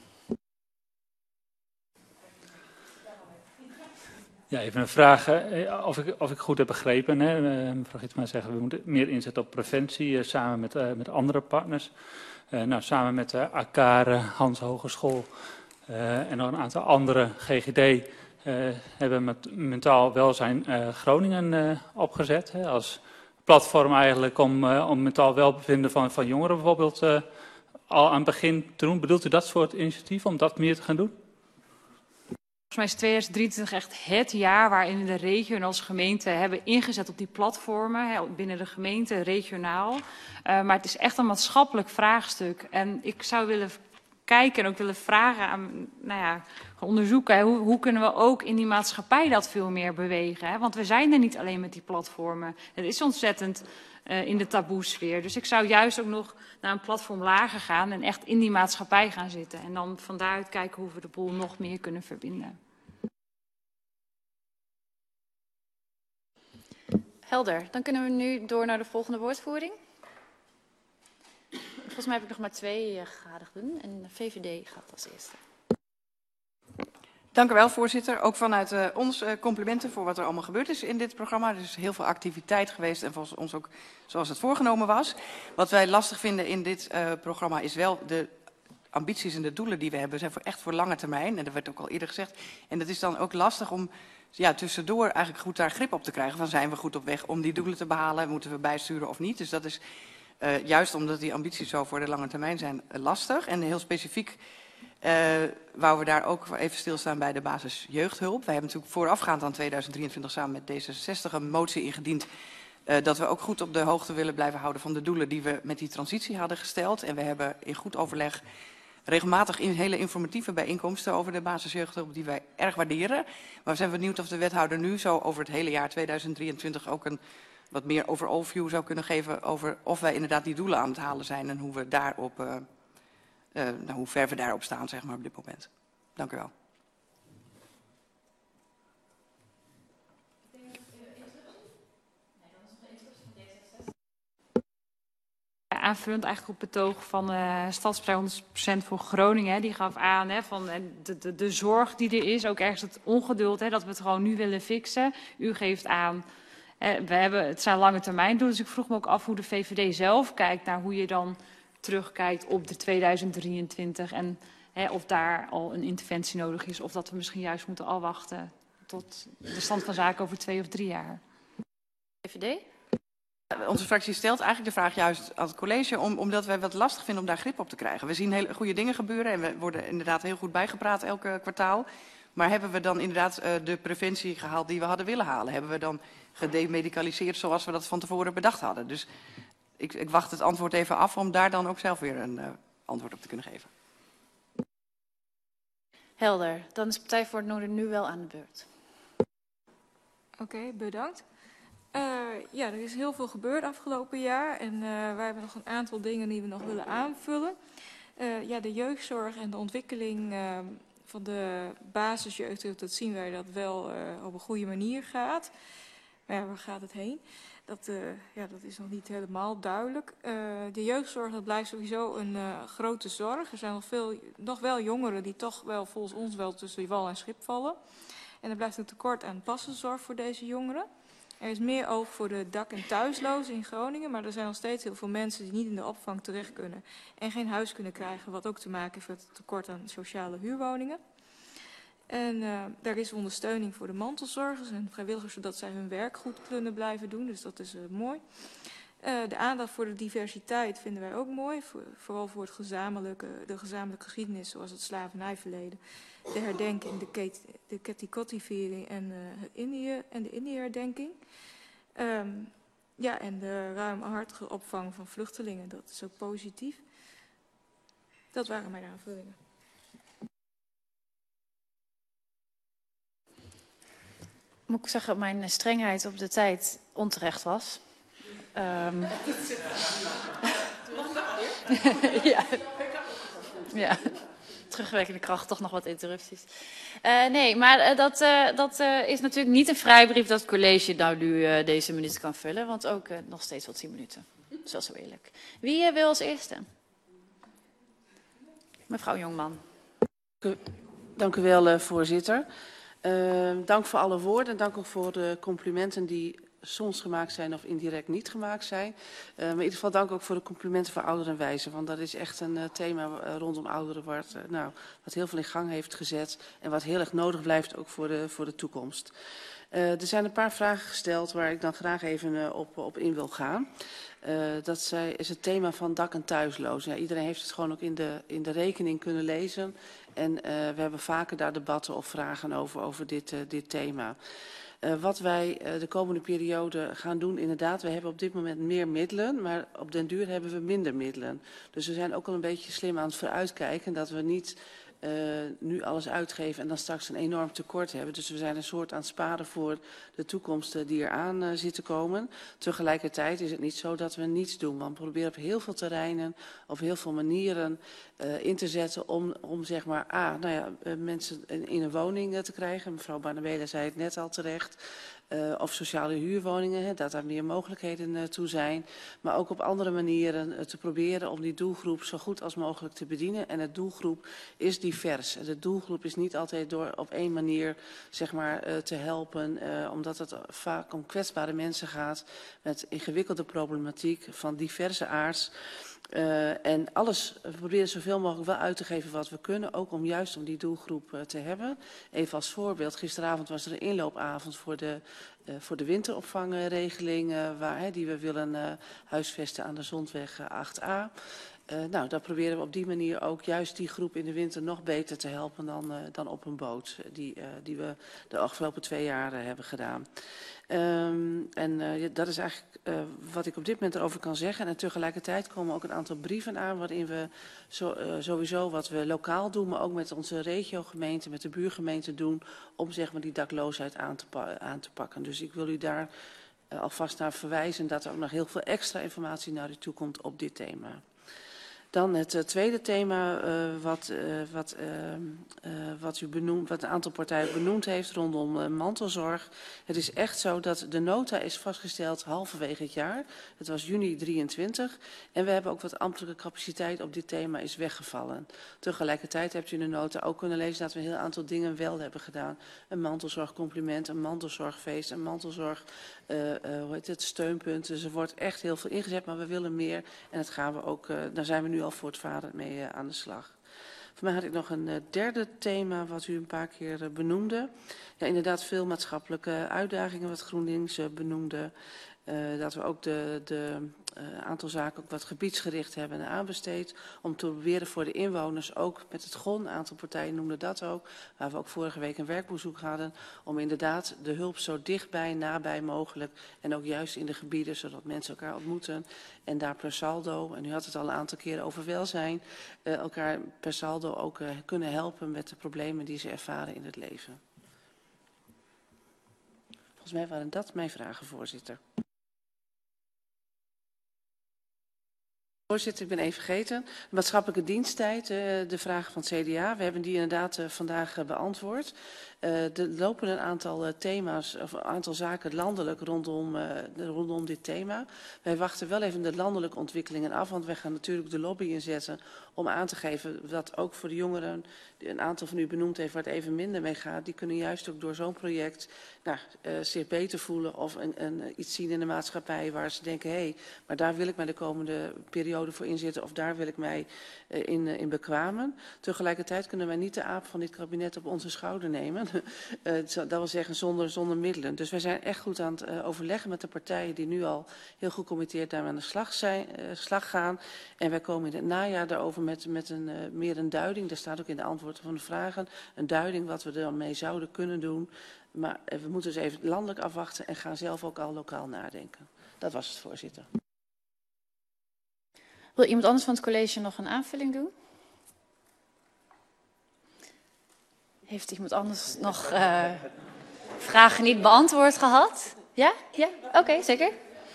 Ja, even een vraag. Of ik, of ik goed heb begrepen. Hè? Mevrouw Gietsma zegt, we moeten meer inzetten op preventie uh, samen met, uh, met andere partners. Uh, nou, samen met uh, A K A R, Hans Hogeschool uh, en nog een aantal andere G G D uh, hebben we met mentaal welzijn uh, Groningen uh, opgezet. Hè? Als platform eigenlijk om, uh, om mentaal welbevinden van, van jongeren bijvoorbeeld uh, al aan het begin te doen. Bedoelt u dat soort initiatief om dat meer te gaan doen? Volgens mij is tweeduizend drieëntwintig echt het jaar waarin we de regio en als gemeente hebben ingezet op die platformen. Hè, binnen de gemeente, regionaal. Uh, maar het is echt een maatschappelijk vraagstuk. En ik zou willen kijken en ook willen vragen aan, nou ja, onderzoeken. Hè, hoe, hoe kunnen we ook in die maatschappij dat veel meer bewegen? Hè? Want we zijn er niet alleen met die platformen. Het is ontzettend uh, in de taboesfeer. Dus ik zou juist ook nog naar een platform lager gaan en echt in die maatschappij gaan zitten. En dan van daaruit kijken hoe we de boel nog meer kunnen verbinden. Helder. Dan kunnen we nu door naar de volgende woordvoering. Volgens mij heb ik nog maar twee uh, gegadigden en de V V D gaat als eerste. Dank u wel, voorzitter. Ook vanuit uh, ons uh, complimenten voor wat er allemaal gebeurd is in dit programma. Er is heel veel activiteit geweest en volgens ons ook zoals het voorgenomen was. Wat wij lastig vinden in dit uh, programma is wel de ambities en de doelen die we hebben. Zijn voor echt voor lange termijn en dat werd ook al eerder gezegd. En dat is dan ook lastig om ja, tussendoor eigenlijk goed daar grip op te krijgen. Van zijn we goed op weg om die doelen te behalen? Moeten we bijsturen of niet? Dus dat is uh, juist omdat die ambities zo voor de lange termijn zijn uh, lastig. En heel specifiek uh, wouden we daar ook even stilstaan bij de basis jeugdhulp. Wij hebben natuurlijk voorafgaand aan tweeduizend drieëntwintig samen met D zesenzestig een motie ingediend. Uh, dat we ook goed op de hoogte willen blijven houden van de doelen die we met die transitie hadden gesteld. En we hebben in goed overleg regelmatig in hele informatieve bijeenkomsten over de basisjeugdhulp die wij erg waarderen. Maar we zijn benieuwd of de wethouder nu zo over het hele jaar tweeduizend drieëntwintig ook een wat meer over overview zou kunnen geven over of wij inderdaad die doelen aan het halen zijn en hoe we daarop, uh, uh, nou, hoe ver we daarop staan, zeg maar, op dit moment. Dank u wel. aanvullend eigenlijk op het betoog van uh, Stadspartij honderd procent voor Groningen. Hè, die gaf aan hè, van uh, de, de, de zorg die er is, ook ergens het ongeduld, hè, dat we het gewoon nu willen fixen. U geeft aan, uh, we hebben, het zijn lange termijn doelen, dus ik vroeg me ook af hoe de V V D zelf kijkt naar hoe je dan terugkijkt op de tweeduizend drieëntwintig en hè, of daar al een interventie nodig is of dat we misschien juist moeten afwachten tot de stand van zaken over twee of drie jaar. V V D? Onze fractie stelt eigenlijk de vraag juist aan het college, om, omdat wij wat lastig vinden om daar grip op te krijgen. We zien hele goede dingen gebeuren en we worden inderdaad heel goed bijgepraat elke kwartaal. Maar hebben we dan inderdaad uh, de preventie gehaald die we hadden willen halen? Hebben we dan gedemedicaliseerd zoals we dat van tevoren bedacht hadden? Dus ik, ik wacht het antwoord even af om daar dan ook zelf weer een uh, antwoord op te kunnen geven. Helder. Dan is de Partij voor het Noorden nu wel aan de beurt. Oké, okay, bedankt. Uh, ja, er is heel veel gebeurd afgelopen jaar en uh, wij hebben nog een aantal dingen die we nog willen aanvullen. Uh, ja, de jeugdzorg en de ontwikkeling uh, van de basisjeugd, dat zien wij dat wel uh, op een goede manier gaat. Maar ja, waar gaat het heen? Dat, uh, ja, dat is nog niet helemaal duidelijk. Uh, de jeugdzorg, dat blijft sowieso een uh, grote zorg. Er zijn nog, veel, nog wel jongeren die toch wel volgens ons wel tussen wal en schip vallen. En er blijft een tekort aan passenzorg voor deze jongeren. Er is meer oog voor de dak- en thuislozen in Groningen, maar er zijn nog steeds heel veel mensen die niet in de opvang terecht kunnen en geen huis kunnen krijgen, wat ook te maken heeft met het tekort aan sociale huurwoningen. En uh, daar is ondersteuning voor de mantelzorgers en vrijwilligers, zodat zij hun werk goed kunnen blijven doen, dus dat is uh, mooi. Uh, de aandacht voor de diversiteit vinden wij ook mooi, voor, vooral voor het gezamenlijke, de gezamenlijke geschiedenis, zoals het slavernijverleden, de herdenking, de, ket, de Ketikotti-viering en, uh, Indië, en de Indië-herdenking. Um, ja, en de ruimhartige opvang van vluchtelingen, dat is ook positief. Dat waren mijn aanvullingen. Moet ik zeggen, mijn strengheid op de tijd onterecht was. Um... ja. ja. Terugwerkende kracht, toch nog wat interrupties. Uh, nee, maar uh, dat, uh, dat uh, is natuurlijk niet een vrijbrief dat het college nou nu uh, deze minuten kan vullen. Want ook uh, nog steeds wel tien minuten. Dat is wel zo eerlijk. Wie uh, wil als eerste? Mevrouw Jongman. Dank u wel, uh, voorzitter. Uh, dank voor alle woorden en dank ook voor de complimenten die soms gemaakt zijn of indirect niet gemaakt zijn. Uh, maar in ieder geval dank ook voor de complimenten voor ouderen en wijzen. Want dat is echt een uh, thema uh, rondom ouderen wat, uh, nou, wat heel veel in gang heeft gezet. En wat heel erg nodig blijft ook voor de, voor de toekomst. Uh, er zijn een paar vragen gesteld waar ik dan graag even uh, op, op in wil gaan. Uh, dat zij, is het thema van dak- en thuislozen. Ja, iedereen heeft het gewoon ook in de, in de rekening kunnen lezen. En uh, we hebben vaker daar debatten of vragen over, over dit, uh, dit thema. Uh, wat wij uh, de komende periode gaan doen, inderdaad, we hebben op dit moment meer middelen, maar op den duur hebben we minder middelen. Dus we zijn ook al een beetje slim aan het vooruitkijken dat we niet uh, nu alles uitgeven en dan straks een enorm tekort hebben. Dus we zijn een soort aan het sparen voor de toekomst uh, die eraan uh, zit te komen. Tegelijkertijd is het niet zo dat we niets doen, want we proberen op heel veel terreinen, op heel veel manieren uh, in te zetten om, om zeg maar, ah, nou ja, uh, mensen in, in een woning uh, te krijgen. Mevrouw Barnabela zei het net al terecht. Uh, of sociale huurwoningen, hè, dat daar meer mogelijkheden uh, toe zijn. Maar ook op andere manieren uh, te proberen om die doelgroep zo goed als mogelijk te bedienen. En het doelgroep is divers. De doelgroep is niet altijd door op één manier zeg maar, uh, te helpen. Uh, omdat het vaak om kwetsbare mensen gaat met ingewikkelde problematiek van diverse aards. Uh, en alles, we proberen zoveel mogelijk wel uit te geven wat we kunnen, ook om juist om die doelgroep uh, te hebben. Even als voorbeeld, gisteravond was er een inloopavond voor de, uh, voor de winteropvangregeling, uh, waar, hè, die we willen uh, huisvesten aan de Zondweg uh, acht a. Uh, nou, daar proberen we op die manier ook juist die groep in de winter nog beter te helpen dan, uh, dan op een boot, die, uh, die we de afgelopen twee jaar uh, hebben gedaan. Um, en uh, dat is eigenlijk uh, wat ik op dit moment erover kan zeggen. En tegelijkertijd komen ook een aantal brieven aan waarin we zo, uh, sowieso wat we lokaal doen, maar ook met onze regiogemeente, met de buurgemeente doen, om zeg maar die dakloosheid aan te, pa aan te pakken. Dus ik wil u daar uh, alvast naar verwijzen dat er ook nog heel veel extra informatie naar u toe komt op dit thema. Dan het uh, tweede thema uh, wat, uh, wat, uh, uh, wat, u benoemd, wat een aantal partijen benoemd heeft rondom uh, mantelzorg. Het is echt zo dat de nota is vastgesteld halverwege het jaar. Het was juni drieëntwintig. En we hebben ook wat ambtelijke capaciteit op dit thema is weggevallen. Tegelijkertijd hebt u in de nota ook kunnen lezen dat we een heel aantal dingen wel hebben gedaan. Een mantelzorgcompliment, een mantelzorgfeest, een mantelzorg, uh, uh, hoe heet het, steunpunt. Dus er wordt echt heel veel ingezet, maar we willen meer. En dat gaan we ook, uh, daar zijn we nu al voortvarend mee uh, aan de slag. Voor mij had ik nog een uh, derde thema wat u een paar keer uh, benoemde. Ja, inderdaad veel maatschappelijke uitdagingen wat GroenLinks uh, benoemde. Uh, dat we ook de, de uh, aantal zaken ook wat gebiedsgericht hebben en aanbesteed. Om te proberen voor de inwoners, ook met het G O N, een aantal partijen noemden dat ook. Waar we ook vorige week een werkbezoek hadden. Om inderdaad de hulp zo dichtbij, nabij mogelijk. En ook juist in de gebieden, zodat mensen elkaar ontmoeten. En daar per saldo, en u had het al een aantal keren over welzijn. Uh, elkaar per saldo ook uh, kunnen helpen met de problemen die ze ervaren in het leven. Volgens mij waren dat mijn vragen, voorzitter. Voorzitter, ik ben even vergeten. De maatschappelijke diensttijd, de vraag van het C D A. We hebben die inderdaad vandaag beantwoord. Uh, er lopen een aantal uh, thema's, of een aantal zaken landelijk rondom, uh, rondom dit thema. Wij wachten wel even de landelijke ontwikkelingen af, want wij gaan natuurlijk de lobby inzetten om aan te geven dat ook voor de jongeren, die een aantal van u benoemd heeft waar het even minder mee gaat, die kunnen juist ook door zo'n project nou, uh, zich beter voelen of een, een, iets zien in de maatschappij waar ze denken, hé, hey, maar daar wil ik mij de komende periode voor inzetten of daar wil ik mij uh, in, uh, in bekwamen. Tegelijkertijd kunnen wij niet de aap van dit kabinet op onze schouder nemen. Uh, dat wil zeggen zonder, zonder middelen. Dus wij zijn echt goed aan het uh, overleggen met de partijen die nu al heel gecommitteerd daarmee aan de slag, zijn, uh, slag gaan. En wij komen in het najaar daarover met, met een, uh, meer een duiding. Daar staat ook in de antwoorden van de vragen. Een duiding wat we er mee zouden kunnen doen. Maar uh, we moeten dus even landelijk afwachten en gaan zelf ook al lokaal nadenken. Dat was het, voorzitter. Wil iemand anders van het college nog een aanvulling doen? Heeft iemand anders nog uh, vragen niet beantwoord gehad? Ja? Ja? Oké, okay, zeker.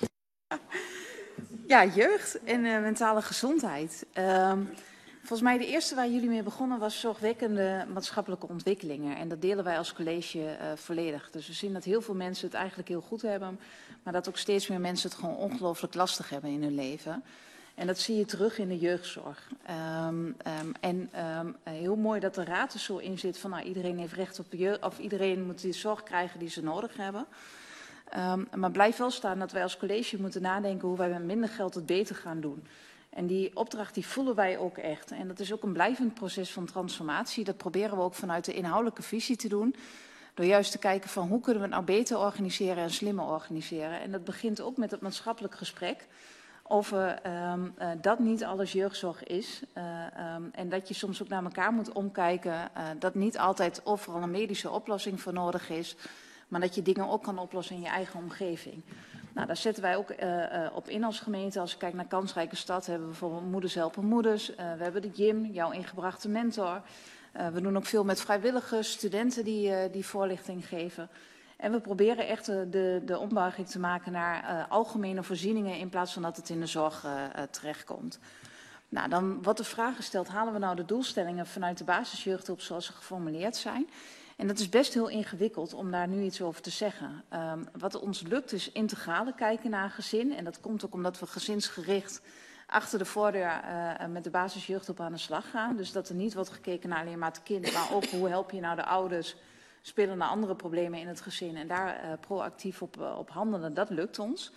Ja, jeugd en uh, mentale gezondheid. Uh, volgens mij de eerste waar jullie mee begonnen was zorgwekkende maatschappelijke ontwikkelingen. En dat delen wij als college uh, volledig. Dus we zien dat heel veel mensen het eigenlijk heel goed hebben. Maar dat ook steeds meer mensen het gewoon ongelooflijk lastig hebben in hun leven. En dat zie je terug in de jeugdzorg. Um, um, en um, heel mooi dat de raad er zo in zit van nou, iedereen heeft recht op jeugd, of iedereen moet die zorg krijgen die ze nodig hebben. Um, maar blijf wel staan dat wij als college moeten nadenken hoe wij met minder geld het beter gaan doen. En die opdracht die voelen wij ook echt. En dat is ook een blijvend proces van transformatie. Dat proberen we ook vanuit de inhoudelijke visie te doen. Door juist te kijken van hoe kunnen we het nou beter organiseren en slimmer organiseren. En dat begint ook met het maatschappelijk gesprek. Over um, uh, dat niet alles jeugdzorg is. Uh, um, en dat je soms ook naar elkaar moet omkijken. Uh, dat niet altijd overal een medische oplossing voor nodig is. Maar dat je dingen ook kan oplossen in je eigen omgeving. Nou, daar zetten wij ook uh, uh, op in als gemeente. Als je kijkt naar Kansrijke Stad hebben we bijvoorbeeld Moeders Helpen Moeders. Uh, we hebben de Jim, jouw ingebrachte mentor. Uh, we doen ook veel met vrijwilligers, studenten die, uh, die voorlichting geven. En we proberen echt de, de ombuiging te maken naar uh, algemene voorzieningen in plaats van dat het in de zorg uh, uh, terechtkomt. Nou, dan wordt de vraag gesteld, halen we nou de doelstellingen vanuit de basisjeugdhulp zoals ze geformuleerd zijn? En dat is best heel ingewikkeld om daar nu iets over te zeggen. Um, wat ons lukt is integrale kijken naar een gezin. En dat komt ook omdat we gezinsgericht achter de voordeur uh, met de basisjeugdhulp aan de slag gaan. Dus dat er niet wordt gekeken naar alleen maar het kind, maar ook hoe help je nou de ouders spelen naar andere problemen in het gezin en daar uh, proactief op, uh, op handelen, dat lukt ons.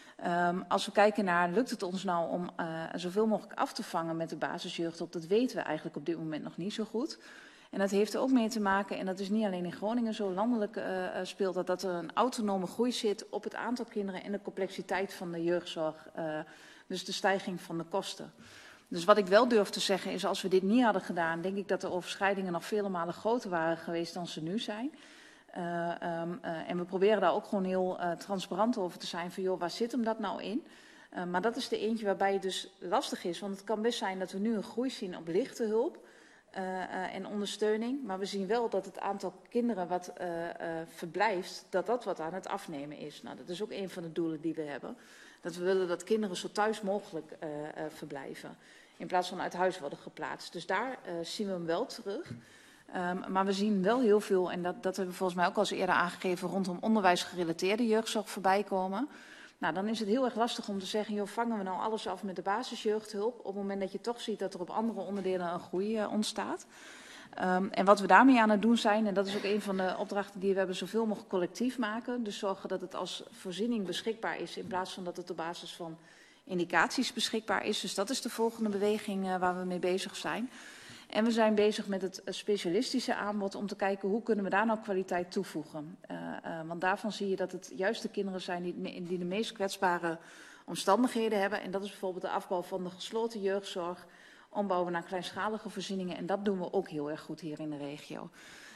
Um, als we kijken naar, lukt het ons nou om uh, zoveel mogelijk af te vangen met de basisjeugdhulp, dat weten we eigenlijk op dit moment nog niet zo goed. En dat heeft er ook mee te maken, en dat is niet alleen in Groningen zo, landelijk uh, speelt dat, dat er een autonome groei zit op het aantal kinderen en de complexiteit van de jeugdzorg, uh, dus de stijging van de kosten. Dus wat ik wel durf te zeggen is, als we dit niet hadden gedaan, denk ik dat de overschrijdingen nog vele malen groter waren geweest dan ze nu zijn. Uh, um, uh, en we proberen daar ook gewoon heel uh, transparant over te zijn van, joh, waar zit hem dat nou in? Uh, maar dat is de eentje waarbij het dus lastig is, want het kan best zijn dat we nu een groei zien op lichte hulp uh, uh, en ondersteuning. Maar we zien wel dat het aantal kinderen wat uh, uh, verblijft, dat dat wat aan het afnemen is. Nou, dat is ook een van de doelen die we hebben. Dat we willen dat kinderen zo thuis mogelijk uh, uh, verblijven. in plaats van uit huis worden geplaatst. Dus daar uh, zien we hem wel terug. Um, maar we zien wel heel veel, en dat, dat hebben we volgens mij ook al eens eerder aangegeven, rondom onderwijsgerelateerde jeugdzorg voorbij komen. Nou, dan is het heel erg lastig om te zeggen, joh, vangen we nou alles af met de basisjeugdhulp, op het moment dat je toch ziet dat er op andere onderdelen een groei uh, ontstaat. Um, en wat we daarmee aan het doen zijn, en dat is ook een van de opdrachten die we hebben, zoveel mogelijk collectief maken. Dus zorgen dat het als voorziening beschikbaar is, in plaats van dat het op basis van indicaties beschikbaar is. Dus dat is de volgende beweging uh, waar we mee bezig zijn. En we zijn bezig met het specialistische aanbod om te kijken hoe kunnen we daar nou kwaliteit toevoegen. Uh, uh, want daarvan zie je dat het juist de kinderen zijn die, die de meest kwetsbare omstandigheden hebben. En dat is bijvoorbeeld de afbouw van de gesloten jeugdzorg, ombouwen naar kleinschalige voorzieningen. En dat doen we ook heel erg goed hier in de regio.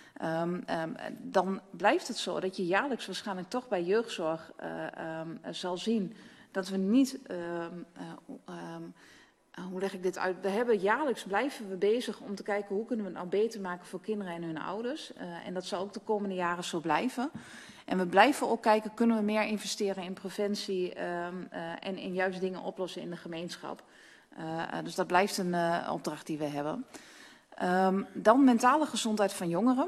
Um, um, dan blijft het zo dat je jaarlijks waarschijnlijk toch bij jeugdzorg uh, um, zal zien dat we niet... Um, uh, um, Uh, hoe leg ik dit uit? We hebben jaarlijks blijven we bezig om te kijken hoe kunnen we het nou beter maken voor kinderen en hun ouders. Uh, en dat zal ook de komende jaren zo blijven. En we blijven ook kijken, kunnen we meer investeren in preventie um, uh, en in juist dingen oplossen in de gemeenschap. Uh, uh, dus dat blijft een uh, opdracht die we hebben. Um, dan mentale gezondheid van jongeren.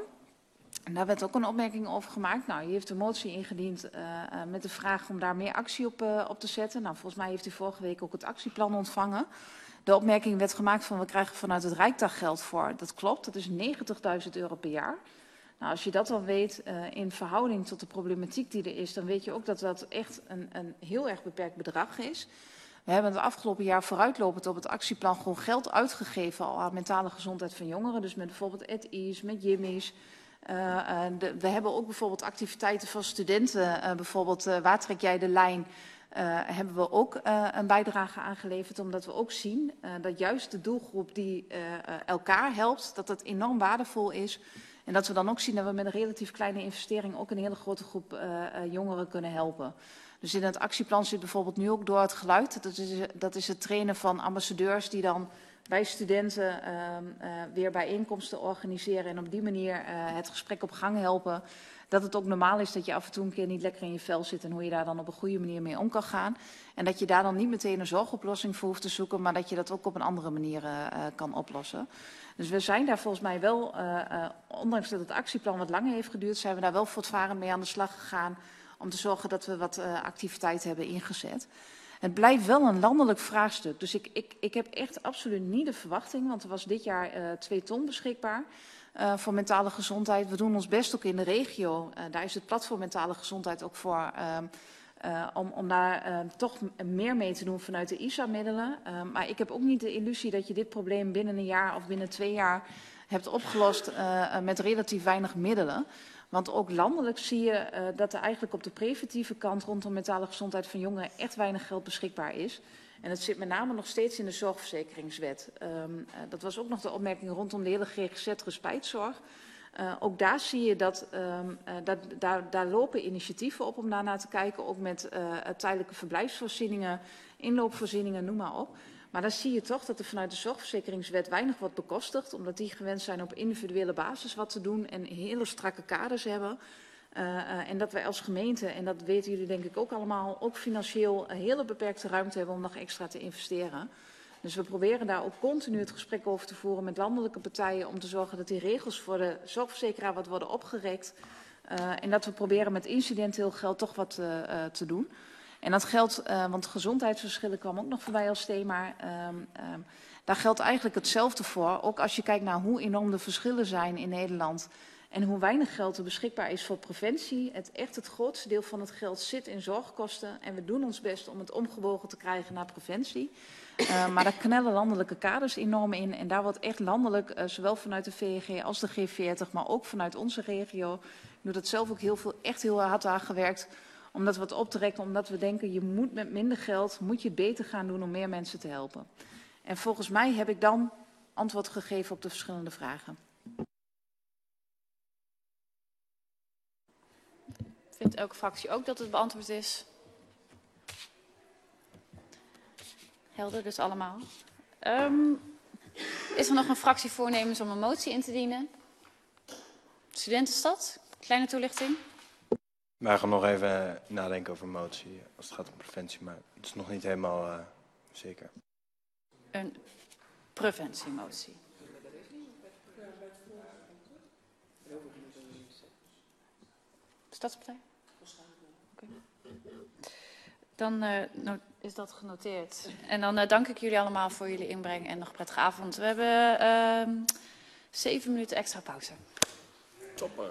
En daar werd ook een opmerking over gemaakt. Nou, u heeft een motie ingediend uh, uh, met de vraag om daar meer actie op, uh, op te zetten. Nou, volgens mij heeft u vorige week ook het actieplan ontvangen. De opmerking werd gemaakt van we krijgen vanuit het Rijk daar geld voor. Dat klopt, dat is negentigduizend euro per jaar. Nou, als je dat dan weet uh, in verhouding tot de problematiek die er is, dan weet je ook dat dat echt een, een heel erg beperkt bedrag is. We hebben het afgelopen jaar vooruitlopend op het actieplan gewoon geld uitgegeven al aan mentale gezondheid van jongeren. Dus met bijvoorbeeld At Ease, met Jimmy's. Uh, uh, de, we hebben ook bijvoorbeeld activiteiten van studenten, uh, bijvoorbeeld uh, waar trek jij de lijn, uh, hebben we ook uh, een bijdrage aangeleverd, omdat we ook zien uh, dat juist de doelgroep die uh, uh, elkaar helpt, dat dat enorm waardevol is. En dat we dan ook zien dat we met een relatief kleine investering ook een hele grote groep uh, uh, jongeren kunnen helpen. Dus in het actieplan zit bijvoorbeeld nu ook door het geluid. Dat is, dat is het trainen van ambassadeurs die dan bij studenten uh, uh, weer bijeenkomsten organiseren en op die manier uh, het gesprek op gang helpen. Dat het ook normaal is dat je af en toe een keer niet lekker in je vel zit en hoe je daar dan op een goede manier mee om kan gaan. En dat je daar dan niet meteen een zorgoplossing voor hoeft te zoeken, maar dat je dat ook op een andere manier uh, kan oplossen. Dus we zijn daar volgens mij wel, uh, uh, ondanks dat het actieplan wat langer heeft geduurd, zijn we daar wel voortvarend mee aan de slag gegaan om te zorgen dat we wat uh, activiteit hebben ingezet. Het blijft wel een landelijk vraagstuk. Dus ik, ik, ik heb echt absoluut niet de verwachting, want er was dit jaar uh, twee ton beschikbaar uh, voor mentale gezondheid. We doen ons best ook in de regio. Uh, daar is het platform mentale gezondheid ook voor, uh, uh, om, om daar uh, toch meer mee te doen vanuit de I S A-middelen. Uh, maar ik heb ook niet de illusie dat je dit probleem binnen een jaar of binnen twee jaar hebt opgelost uh, met relatief weinig middelen. Want ook landelijk zie je uh, dat er eigenlijk op de preventieve kant rondom mentale gezondheid van jongeren echt weinig geld beschikbaar is. En dat zit met name nog steeds in de zorgverzekeringswet. Um, uh, dat was ook nog de opmerking rondom de hele G G Z-respijtzorg. Uh, ook daar zie je dat, um, uh, dat daar, daar lopen initiatieven op om daarnaar te kijken. Ook met uh, tijdelijke verblijfsvoorzieningen, inloopvoorzieningen, noem maar op. Maar dan zie je toch dat er vanuit de zorgverzekeringswet weinig wordt bekostigd, omdat die gewend zijn op individuele basis wat te doen en hele strakke kaders hebben. Uh, uh, en dat wij als gemeente, en dat weten jullie denk ik ook allemaal, ook financieel een hele beperkte ruimte hebben om nog extra te investeren. Dus we proberen daar ook continu het gesprek over te voeren met landelijke partijen om te zorgen dat die regels voor de zorgverzekeraar wat worden opgerekt. Uh, en dat we proberen met incidenteel geld toch wat uh, uh, te doen. En dat geldt, uh, want gezondheidsverschillen kwam ook nog voorbij als thema. Um, um, daar geldt eigenlijk hetzelfde voor. Ook als je kijkt naar hoe enorm de verschillen zijn in Nederland en hoe weinig geld er beschikbaar is voor preventie. Het, echt het grootste deel van het geld zit in zorgkosten. En we doen ons best om het omgebogen te krijgen naar preventie. Uh, maar daar knellen landelijke kaders enorm in. En daar wordt echt landelijk, uh, zowel vanuit de V N G als de G veertig, maar ook vanuit onze regio. Ik doe dat zelf ook heel veel, echt heel hard aan gewerkt. Om dat wat op te rekken, omdat we denken, je moet met minder geld, moet je het beter gaan doen om meer mensen te helpen. En volgens mij heb ik dan antwoord gegeven op de verschillende vragen. Vindt elke fractie ook dat het beantwoord is? Helder dus allemaal. Um, is er nog een fractie voornemens om een motie in te dienen? Studentenstad, kleine toelichting. Wij gaan nog even nadenken over motie als het gaat om preventie, maar het is nog niet helemaal uh, zeker. Een preventiemotie. Stadspartij? Okay. Dan uh, no is dat genoteerd. En dan uh, dank ik jullie allemaal voor jullie inbreng en nog een prettige avond. We hebben uh, zeven minuten extra pauze. Topper.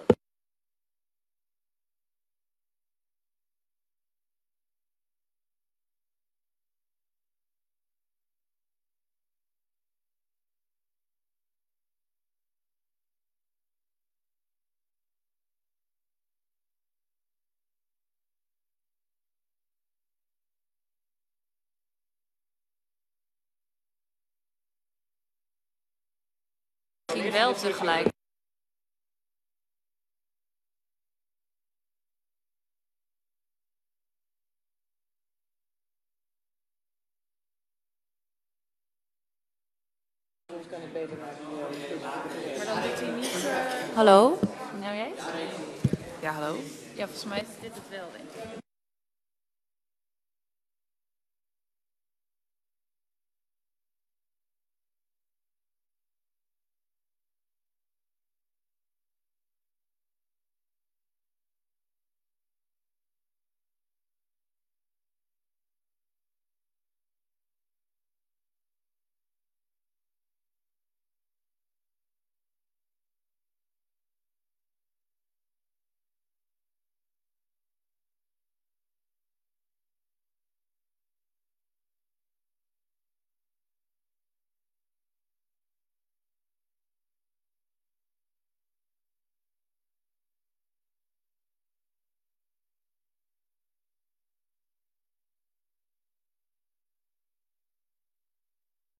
Ging wel tegelijk. Maar dan doet hij niet... Uh... Hallo? Nou jij? Ja, hallo. Ja, volgens mij is dit het wel, denk ik.